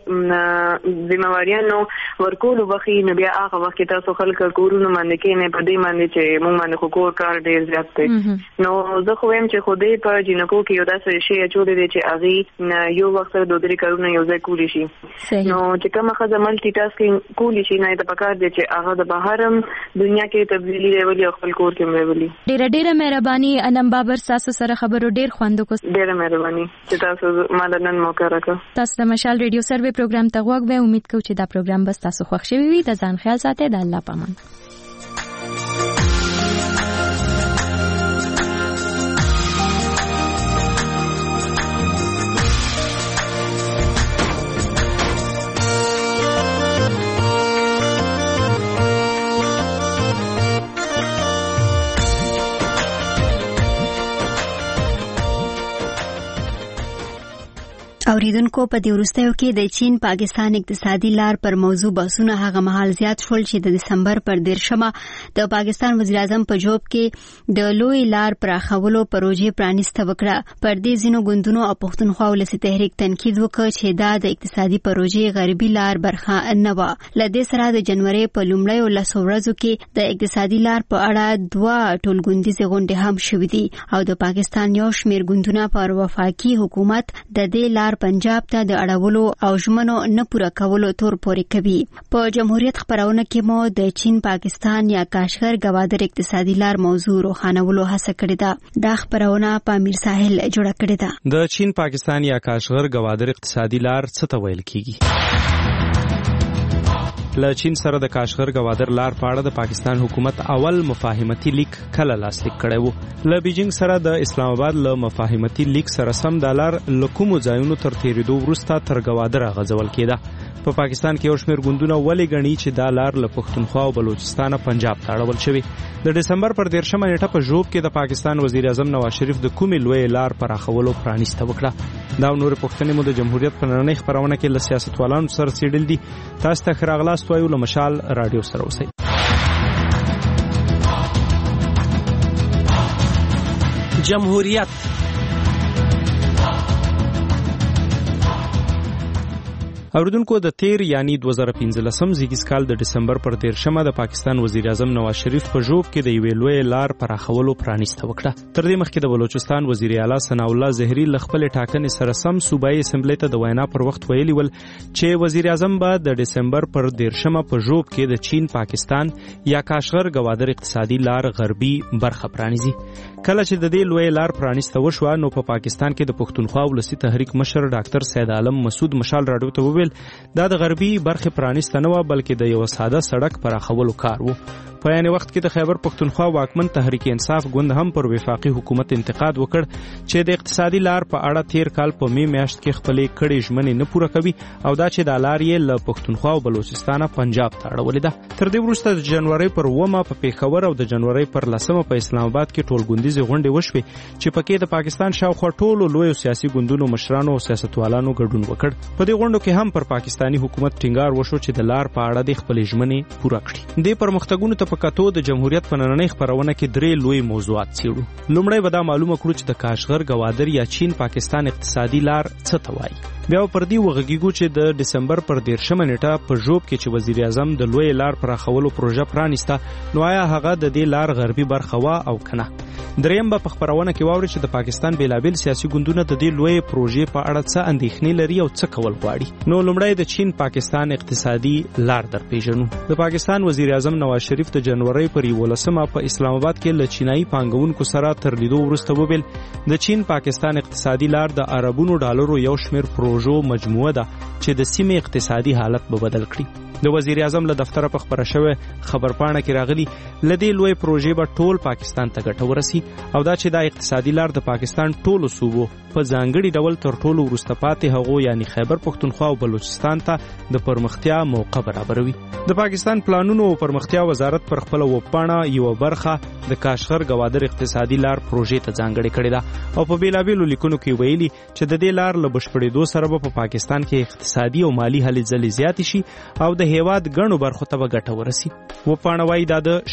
د ذمہواریانو ورکول وخی نه بیا هغه وخت تاسو خلک کورونه باندې کې نه پدې باندې چې موږ باندې کور کار ډیر زیات دی نو زه خو هم چې خوده په جنکو کې یو داسې شی چولې دی چې هغه یو وخت د دوه کارونه یو ځای کولی شي نو چې کومه خزه ملټي ټاسکینګ کولی شي نه د پکار دی چې هغه د بهرم دنیا کې تبدیلی راولي او خپل کور کې راولي. ډیره مهرباني انم بابر تاسو سره خبرو ډیر خوند کو. ډیره مهرباني چې تاسو مال نن موقع راکړه. تاسو د مشال ریډیو سروې پروګرام ته غوږ وې امید کوم چې دا پروګرام بس تاسو خوښ شوي وي. د ځان خیال ساتئ. د الله پامان. اوریدونکو په دې وروستیو کې د چین پاکستان اقتصادي لار پر موضوع بحثونه هغه مهال زیات شول چې د دسمبر پر 13مه د پاکستان وزیر اعظم په جوب کې د لوی لار پراخولو پروژې پرانیسته وکړه. پر دې ځینو ګوندونو او پښتونخوا ولسي تحریک تنقید وکړ چې دا د اقتصادي پروژې غربي لار برخه نه و. لدې سره د جنوري په لومړیو 10 ورځو کې د اقتصادي لار په اړه دوه ټولګوندیزه غونډې هم شوې دي او د پاکستان یو شمېر ګوندونه پر وفاقي حکومت د دې لار پنجاب ته د اړولو او ژمنو نه پوره کولو تور پورې کوي. په جمهوریت خبرونه کې مو د چین پاکستان یا کاشغر گوادر اقتصادي لار موضوع روښانولو هڅه کړې ده. دا خبرونه په امیر ساحل جوړه کړې ده. د چین پاکستان یا کاشغر گوادر اقتصادي لار څه ته ویل کیږي؟ له چین سره د کاشغر گوادر لار په اړه د پاکستان حکومت اول مفاهمتي لیک کله لاسلیک کړی و. له بیجینګ سره د اسلام آباد له مفاهمتي لیک سره سم د لار لکومو ځایونو تر تیریدو وروسته تر گوادر غځول کېده. په پاکستان کې یو شمېر ګوندونه ولې غني چې دا لار له پښتونخوا او بلوچستان پنجاب ته اړول شوی. د دسمبر پر 13مه نیټه په جوب کې د پاکستان وزیر اعظم نواز شریف د کومې لوی لار پراخولو پرانیسته وکړه. دا نور پښتنې مو د جمهوریت په نړۍ خبرونه کې له سیاستوالانو سره سیډل دي. تاسو ته خراغلاست وایو له مشال رادیو سره اوسئ. جمهوریت اوریدونکو د تیر یعنی 2015 زیږیز کال د ډسمبر پر 13 د پاکستان وزیر اعظم نواز شریف په ژوب کې د یوې لوی لار پراخولو پرانیسته وکړه. تر دې مخکې د بلوچستان وزیر اعلی ثنا الله زهری ل خپل ټاکنې سره سم صوبایي اسمبلی ته د وینا پر وخت ویلي ول چې وزیر اعظم به د ډسمبر پر 13 په ژوب کې د چین پاکستان یا کاشغر گوادر اقتصادي لار غربي برخه پرانیزي. کله چې د دې لوی لار پرانیسته وشو نو په پاکستان کې د پښتونخوا ولسی تحریک مشر ډاکټر سید عالم مسعود مشال راډیو ته دا د غربي برخه پرانیسته نه و بلکې د یو ساده سړک پراخولو کار وو. په یعنی وخت کې د خیبر پښتونخوا واکمن تحریک انصاف ګوند هم پر وفاقي حکومت انتقاد وکړ چې د اقتصادي لار په اړه تیر کال په می میاشت کې خپلې کړې ژمنې نه پوره کوي او دا چې د لار یې له پښتونخوا او بلوچستان پنجاب ته اړولې ده. تر دې وروسته د جنوري پر 9 په پیښور او د جنوري پر 10 په اسلام آباد کې ټولګوندیزې غونډې وشوې چې پکې د پاکستان شاوخوا ټولو لوی سیاسي ګوندونو مشرانو او سیاستوالانو ګډون وکړ. په دې غونډو کې هم پر پاکستانی حکومت ټینګار وشو چې د لار په اړه د خپلې ژمنې پوره کړي. د پرمختګونو ته په کتو د جمهوریت په نننۍ خبرونه کې درې لوی موضوعات څیړو. لومړی به دا معلومه کړو چې د کاشغر گوادر یا چین پاکستان اقتصادي لار څه ته وایي. بیا پر دې وغږیږو چې د ډسمبر پر 13 نیټه په ژوب کې چې وزیر اعظم د لوی لار پراخولو پروژه پرانیسته نو آیا هغه د دې لار غربي برخه وا او کنه. دریم به په خبرونه کې واوري چې د پاکستان بیلابل سیاسي ګوندونه د دې لوی پروژې په اړه څه اندېښنې لري او څه کول غواړي. نو لومړی د چین پاکستان اقتصادي لار در پیژنو. د پاکستان وزیر اعظم نواز شریف د جنوري پر 11 په اسلام آباد کې له چینایي پانګونکو سره تر لیدو وروسته وویل د چین پاکستان اقتصادي لار د اربونو ډالرو یو شمېر پروژو مجموعه ده چې د سیمې اقتصادي حالت به بدل کړي. د وزیر اعظم له دفتره په خبره شوی خبرپاڼه کې راغلي لدې لوی پروژې به ټول پاکستان ته ګټه ورسي او دا چې د اقتصادي لار د پاکستان ټولو صوبو په ځانګړي ډول تر ټولو وروسته پاتې هغو یعنی خیبر پښتونخوا او بلوچستان ته د پرمختیا موقع برابروي. د پاکستان پلانونو او پرمختیا وزارت پر خپل وپاڼه یو برخه د کاشغر گوادر اقتصادي لار پروژې ته ځانګړې کړې ده او په بیلابیلو لیکونو کې ویلي چې د دې لار له بشپړېدو سره په پاکستان کې اقتصادي او مالی هلې ځلې زیاتې شي او د هیواد ګڼو برخو ته به ګټه ورسي. وپاڼه وایي دا د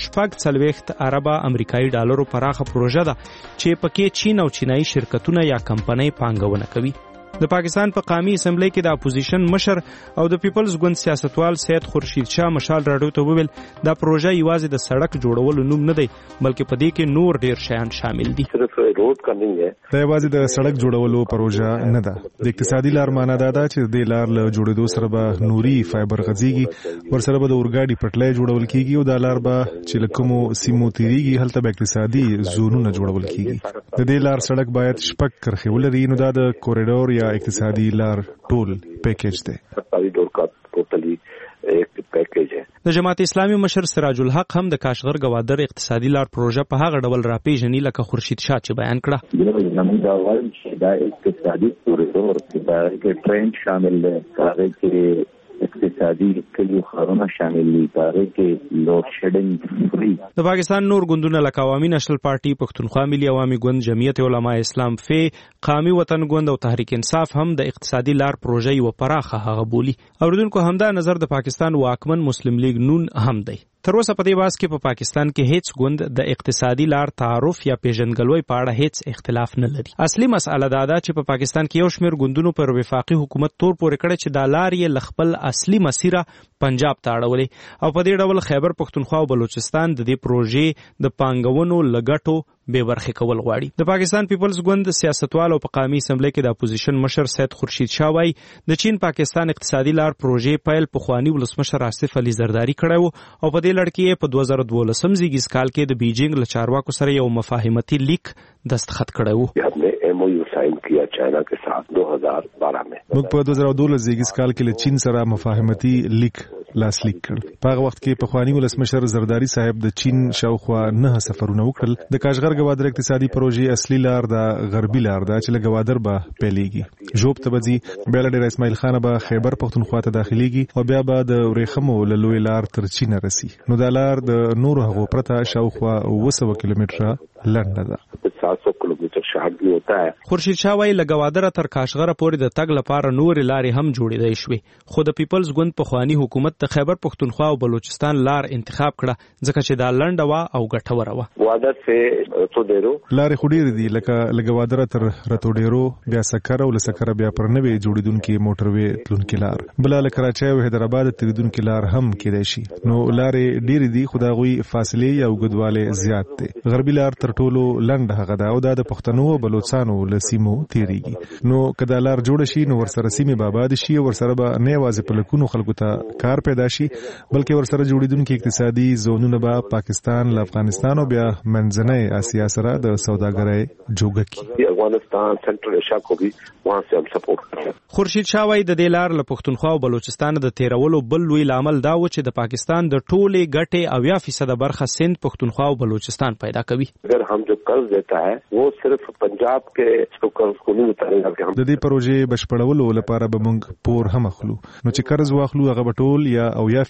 40 اربه امریکایي ډالرو پراخه پروژه ده چې پکې چین او چینایي شرکتونه یا کمپنۍ پانګونه کوي. د پاکستان په قومي اسمبلی کې د اپوزیشن مشر او د پیپلز ګوند سیاستوال سید خورشید شاه مشال راډیو ته وویل دا پروژه یوازې د سړک جوړولو نوم نه دی بلکې په دې کې نور ډیر شیان شامل دي. دا یوازې د سړک جوړولو پروژه نه ده. د اقتصادي لار معنا دا ده چې د لار له جوړېدو سره به نوري فایبر غځيږي ورسره به د اورګاډي پټلۍ جوړول کیږي او د لار به چې لکمو سیمو تیریږي هلته به اقتصادي زونونه جوړول کیږي. د دې لار سړک باید شپږ کرښې ولري نو دا د کوریډور یا اقتصادي لار ټول پیکیج دی. د جماعت اسلامي مشر سراج الحق هم د کاشغر گوادر اقتصادي لار پروژه په هغه ډول راپیژني لکه خورشید شاه چې بیان کړه. دا اقتصادي کوریډور کې ټرین شامل دی هغه کې اقتصادي کلیو خارونه شامل دي هغه کې لوډ شیډینګ فری. د پاکستان نور ګوندونه لکه عوامي نېشنل پارټي پښتونخوا ملي عوامي ګوند جمعیت علماء اسلام فی قومي وطن ګوند او تحریک انصاف هم د اقتصادي لار پروژه یو پراخه هغه بولی. اوریدونکو همدا نظر د پاکستان واکمن مسلم لیگ نون هم دی. تر اوسه په دې باس کې په پاکستان کې هیڅ ګوند د اقتصادي لار تعارف یا پیژنګلوي په اړه هیڅ اختلاف نه لري. اصلي مسأله دا ده چې په پاکستان کې یو شمېر ګوندونو پر وفاقي حکومت تور پورې کړی چې د لار یې لخپل اصلي مسیره پنجاب ته اړولې او په دې ډول خیبر پښتونخوا او بلوچستان د دې پروژې د پانګونو لګټو به برخه کول غواړي. د پاکستان پیپلز ګوند سیاستوال او په قومي اسمبلی کې د اپوزیشن مشر سید خورشید شاه وایي د چین پاکستان اقتصادي لار پروژې پیل په خوانی ولسمشر آصف علي زرداری کړی وو او په دې لړ کې په 2012 زیږیز کال کې د بیجینګ له چارواکو سره یو مفاهمتي لیک دستخط کړی وو. چاینا کے ساتھ 2012 میں موږ په 2012 زیږیز کال کې له چین سره مفاهمتي لیک لاسلیک کړ. په هغه وخت کې پخوانی ولسمشر زرداری صاحب د چین شاوخوا 9 سفرونه وکړل. د کاشغر گوادر اقتصادي پروژې اصلي لار د غربي لار ده چې له گوادر به پیلېږي ژوب ته بځي بیا له ډیر اسماعیل خان به خیبر پښتونخوا ته داخليږي او بیا به د ورېخمو له لوی لار تر چین رسي. نو د لار د نورو هغو پرته شاوخوا 200 کیلومتره لنډه ده. 700 کیلومتر شهر دی ہوتا ہے. خورشید شاه وايي لګوادر تر کاشغر پورې د تګ لپاره نور لارې هم جوړېدای شوې خو د پیپلز ګوند په خوانی حکومت د خیبر پښتونخوا او بلوچستان لار انتخاب کړه ځکه چې دا لنډه وا او ګټوره وا. واده سه تو ډیرو لارې خډیر دي لکه وادره تر رتو ډیرو بیا سکر او لسکر بیا پر نوې جوړیدونکو موټر وې تلونکو لار بل له کراچۍ او حیدرآباد تریدونکو لار هم کېدای شي. نو لارې ډیر دي خداغوي فاصله یا وګدواله زیات دي. غربي لار تر ټولو لنډ هغه دا او د پښتنو او بلوچستانو لسیمو تیریږي. نو کدا لار جوړ شي نو ورسره سیمه باباد شي او ورسره به نه واځي په لکونو خلکو ته کار پیدا شي بلکې ورسره جوړیدونکو اقتصادي زونونه به پاکستان له افغانستان او بیا منځنۍ اسیا سره د سوداګرۍ جوګه کی. افغانستان سنټرل ایشیا کو بھی وہاں سے ہم سپورٹ کرتے ہیں. خورشید شاه وايي د دې لار له پښتونخوا او بلوچستان د تیرولو بل لوی لامل دا و چې د پاکستان د ټولې ګټې 80% برخه سند پښتونخوا او بلوچستان پیدا کوي. اگر हम जो कर्ज देता है वो सिर्फ पंजाब के कर्ज को नहीं उतारेगा कि हम د دې پروژې بشپړولو لپاره به موږ پور هم اخلو. نو چې قرض واخلو هغه به ټول یا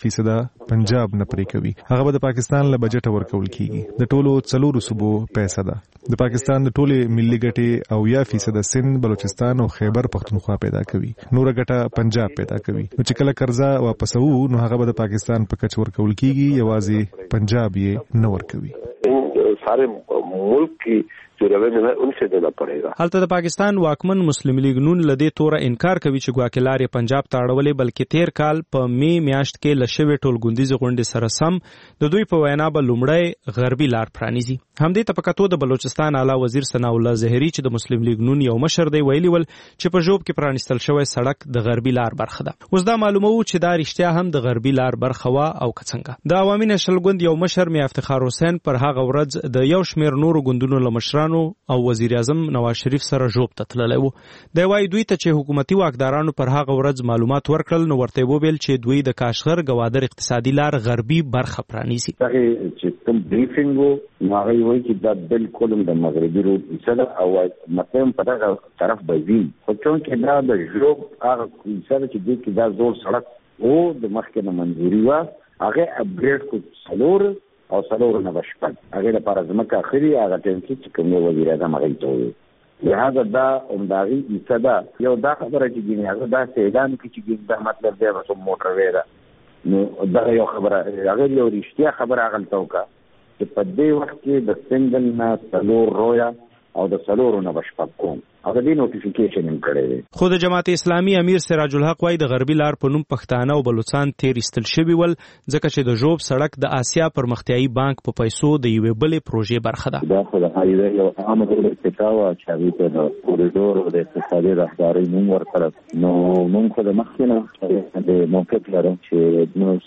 80% پنجاب نه پرې کوي. هغه به د پاکستان له بجټ ورکول کیږي. د ټولو څلورو صوبو پیسې ده. د پاکستان د ټولې ملي ګټې 80% سند بلوچستان او خیبر پښتونخوا پیدا کوي. نور ګټه پنجاب پیدا کوي. نو چې کله قرضه واپسو نو هغه به د پاکستان په کچ ورکول کیږي یوازې پنجاب یې نه ورکوي. سارے ملک کی جو ریونیو ہے ان سے دینا پڑے گا. هلته د پاکستان واکمن مسلم لیگ نون لدې توره انکار کوي چې ګواکې لارې پنجاب ته اړولې بلکې تیر کال په می میاشت کې لشوي ټولګوندیز غونډې سره سم د دوی په وینا به لومړی غربي لار پرانیزي. همدې ته په کتو د بلوچستان اعلی وزیر ثنا الله زهری چې د مسلم لیگ نون یو مشر دی ویلي ول چې په جوب کې پرانیستل شوی سړک د غربي لار برخه ده. اوس دا معلومه و چې دا رښتیا هم د غربي لار برخه وا او کڅنګه. د عوامي نشل ګوند یو مشر می افتخار حسین پر هغه ورځ د یو شمیر نورو ګوندونو له مشرانو او وزیر اعظم نواز شریف سره جوب ته تللی و. دی وايي دوی ته چې حکومتي واکدارانو پر هغه ورځ معلومات ورکړل نو ورته وویل چې دوی د کاشغر گوادر اقتصادي لار غربي برخه پرانیزي. چې کوم بریفینګ وو هغه وایي چې دا بالکل د مغربي روډ مثلا او مطلب په دغه طرف بځي خو چې دا د جوب هغه مثلا چې د دا زور سړک او د مخکنه منځوري وا هغه اپګریډ کو څلور او څلور نه بشپړ هغه لپاره زمکه اخري هغه ټیم چې کوم وزیر اعظم هغه ته لهدا دا عمداغي صدا یو دا خبره چې ګینه هغه دا اعلان کوي چې دا مطلب دی چې موټر ویرا نو دا یو خبره هغه یو رښتیا خبره هغه توکا چې په دې وخت کې د سنگل نه څلور رویا او د څلورو نه بشپړ کوم هغه دی نوټیفیکیشن هم کړی دی. خو د جماعت اسلامي امیر سراج الحق وايي د غربي لار په نوم پښتانه او بلوچستان تیر استل شوی ول ځکه چې د جوب سړک د آسیا پرمختیایي بانک په پیسو د یوې بلې پروژې برخه ده. دا خو د هایوي یو عام ډول اتفاق چې په د کوریډور او د اقتصادي راهداري نوم ورکړ نو موږ خو د مخکنه د موقف لرو چې نو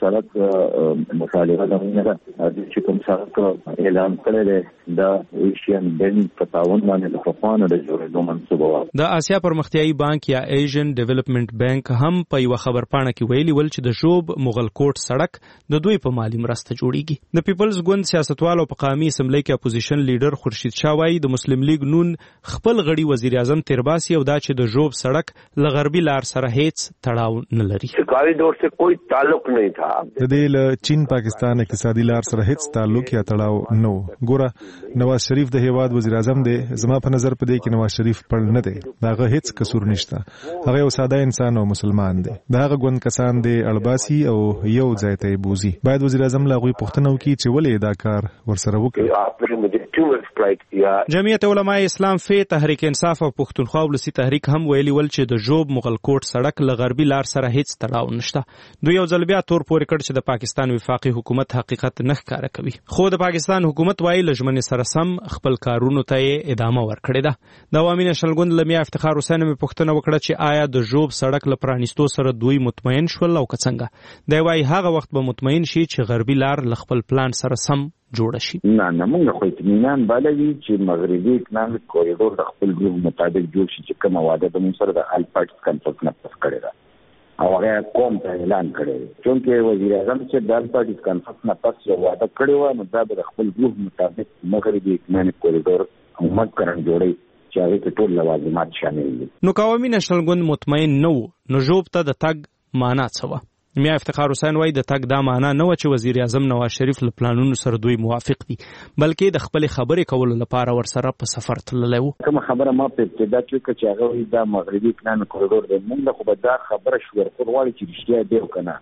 سړک مطالبه ده چې کوم سړک اعلان کړی دی د ایشین بینک په تعاون باندې د افغانانو د جوړېدو د آسیا پرمختیایي بانک یا ایشین ډیولپمنٹ بانک هم په یو خبرپاڼه کې ویلي ول چې د جوب مغل کوټ سړک د دوی په مالی مرسته جوړیږي. د پیپلز ګوند سیاستوال او په قومي اسمبلی کې اپوزیشن لیډر خورشید شاه وايي د مسلم لیگ نون خپل غړي وزیر اعظم تیرباسي او دا چې د جوب سړک له غربي لار سره هیڅ تړاو نه لري. کوریډور سره کوئی تعلق نه تھا. د دې له چین پاکستان اقتصادي لار سره هیڅ تعلق یا تړاو نه و. ګوره نواز شریف د هیواد وزیر اعظم دی. زما په نظر په دې کې نواز شریف پړ نه دی. داغه هیڅ قصور نشته. هغه یو ساده انسان او مسلمان دی. داغه ګوند کسان دی اړباسي او یو ځای ته بوزي. باید وزیر اعظم لا غوي پښتنو کې چې ولې دا کار ورسره وکړي. جمعیت علماء اسلام فی تحریک انصاف او پښتونخوا ولسی تحریک هم ویلي ول چې د جوب مغل کوټ سړک له غربي لار سره هیڅ تړاو نشته. دوی یو ځل بیا تور پورې کړ چې د پاکستان وفاقي حکومت حقیقت نه ښکاره کوي. خو د پاکستان حکومت وايي لژمنې سره سم خپل کارونو ته ادامه ورکړي ده. د عوامي نشل ګوند لمیا افتخار حسین می پوښتنه وکړه چې آیا د جوب سړک له پرانیستو سره دوی مطمئن شول او څنګه. دی وايي هغه وخت به مطمئن شي چې غربي لار له خپل پلان سره سم جوړ شي. نه موږ خو اطمینان بالوي چې مغربي اکنامک کوریډور د خپل ګروپ مطابق جوړ شي چې کومه وعده د موږ سره د آل پارټي کنفرنس نه پس کړی ده او هغه قوم ته اعلان کړی چې وزیر اعظم چې د آل پارټي کنفرنس نه پس یو وعده کړی و نو دا د خپل ګروپ مطابق مغربي اکنامک کوریډور حکومت کرن جوړي چې هغه کې ټول لوازمات شامل دي. نو قومي نشل ګوند مطمئن نه و نو جوب ته د تګ معنا څه و؟ میا افتخار حسین وايي د تګ دا معنا نه و چې وزیر اعظم نواز شریف له پلانونو سره دوی موافق دي بلکې د خپل خبرې کولو لپاره ورسره په سفر تللی و. کوم خبره ما په ابتدا کې چې هغه دا مغربي پلان کوریډور د موږ خو به دا خبره شو ورکول چې رښتیا دی کنه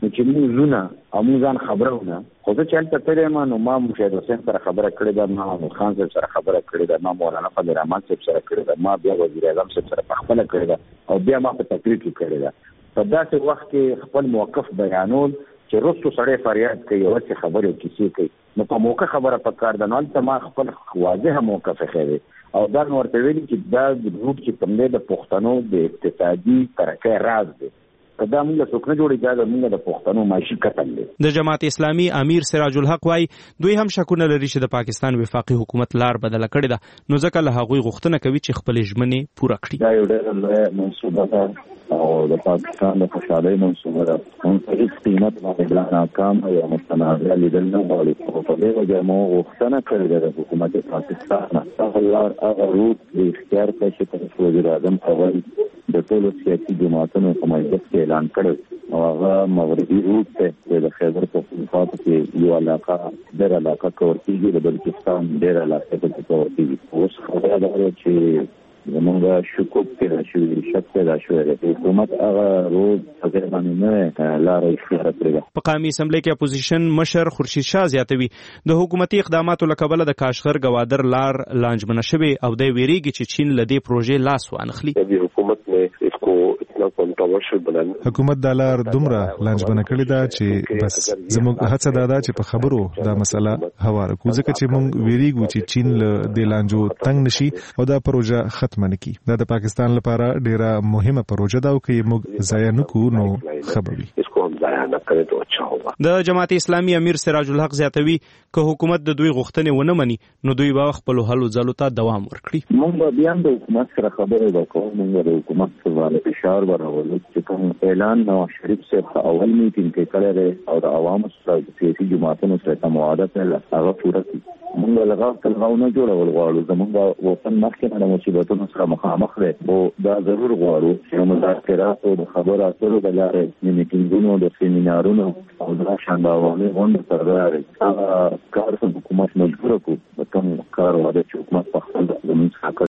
چې موږ زونه اموزان خبرونه خو ځکه چې تل ما نو ما مشاهد حسین سره خبره کړې ده، ما محمد خان سره خبره کړې ده، ما مولانا فضل الرحمن سره کړې ده، ما بیا وزیر اعظم سره خپل کړې ده او بیا ما په تقریر کې کړې ده. په داسې وخت کې خپل موقف بیانول چې رسو سړی فریاد کوي او څه خبره کیسې کوي، نو په موقع خبره پکار ده. نو ته ما خپل واضح موقف خېوي او دا ورته ویلي چې دا ګروپ چې کوم دی د پښتنو د اقتصادي ترقۍ راز دی، دا موږ څوک نه جوړی، دا موږ د پښتنو معاشي قتل دی. د جماعت اسلامي امیر سراج الحق وايي دوی هم شکونه لري چې د پاکستان وفاقي حکومت لار بدله کړې ده، نو ځکه له هغوی غوښتنه کوي چې خپل ژمنې پوره کړي. دا یو ډېر لوی منصوبه ده او د پاکستان د خوشحالۍ منصوبه ده. موږ په هیڅ قیمت باندې ناکام او متنازع لیدل نه غواړو او په دې وجه موږ غوښتنه کړې ده د حکومت پاکستان هغه روټ د اختیار په شکل وزیر اعظم اول د ټولو سیاسي جماعتونو په مجلس کې اعلان کړ او هغه مغربي روټ ته د خیبر پختونخوا کې یو علاقه ډېر علاقه کور کېږي، د بلوچستان ډېر علاقه کې کور کېږي. اوس خبره ده چې زمونږ شکوک پیدا شوي، شک پیدا شوی دی. حکومت هغه روډ په ځای باندې نه لاره اختیار کړې ده. په قومي اسمبلی کې اپوزیشن مشر خورشید شاه زیاتوي د حکومتي اقداماتو له کبله د کاشغر گوادر لار لانجمنه شوې او د ویریږي چې چین له دې پروژې لاس وانخلي. حکومت نے اس کو اتنا کنټروورشل بنانا، حکومت د لار دومره لانجمنه کړې ده چې بس زموږ هڅه دا ده چې په خبرو دا مسله هواره کو، ځکه چې موږ ویریږو چې چین له دې لانجو تنگ نشي او دا پروژه ختم نکي. دا د پاکستان لپاره ډیره مهمه پروژه ده او که موږ ضایع نکو نو خبري د جماعت اسلامي امیر سراج الحق زیاتوي که حکومت د دوی غوښتنې ونه مني نو دوی به خپل هلو ځلو ته دوام ورکړي. موږ بیا د حکومت سره خبرې وکړو، موږ د حکومت سره فشار ورولو چې کوم اعلان نواز شریف صاحب اول میټینګ کې کړی دی او د عوامو سره د سیاسي جماعتونو سره موعده کړل هغه پوره کړي. موږ لغاو نه جوړول غواړو، زموږ وطن مخکې د مصیبتونو سره مخامخ دی او دا ضرور غواړو چې مذاکرات او د خبرو اترو د لارې میټینګونو د سیمینارونو او د شانداوالي غونډو سره هغه کار حکومت مجبور کړو، کوم کار وایي چې حکومت په خپل د منځ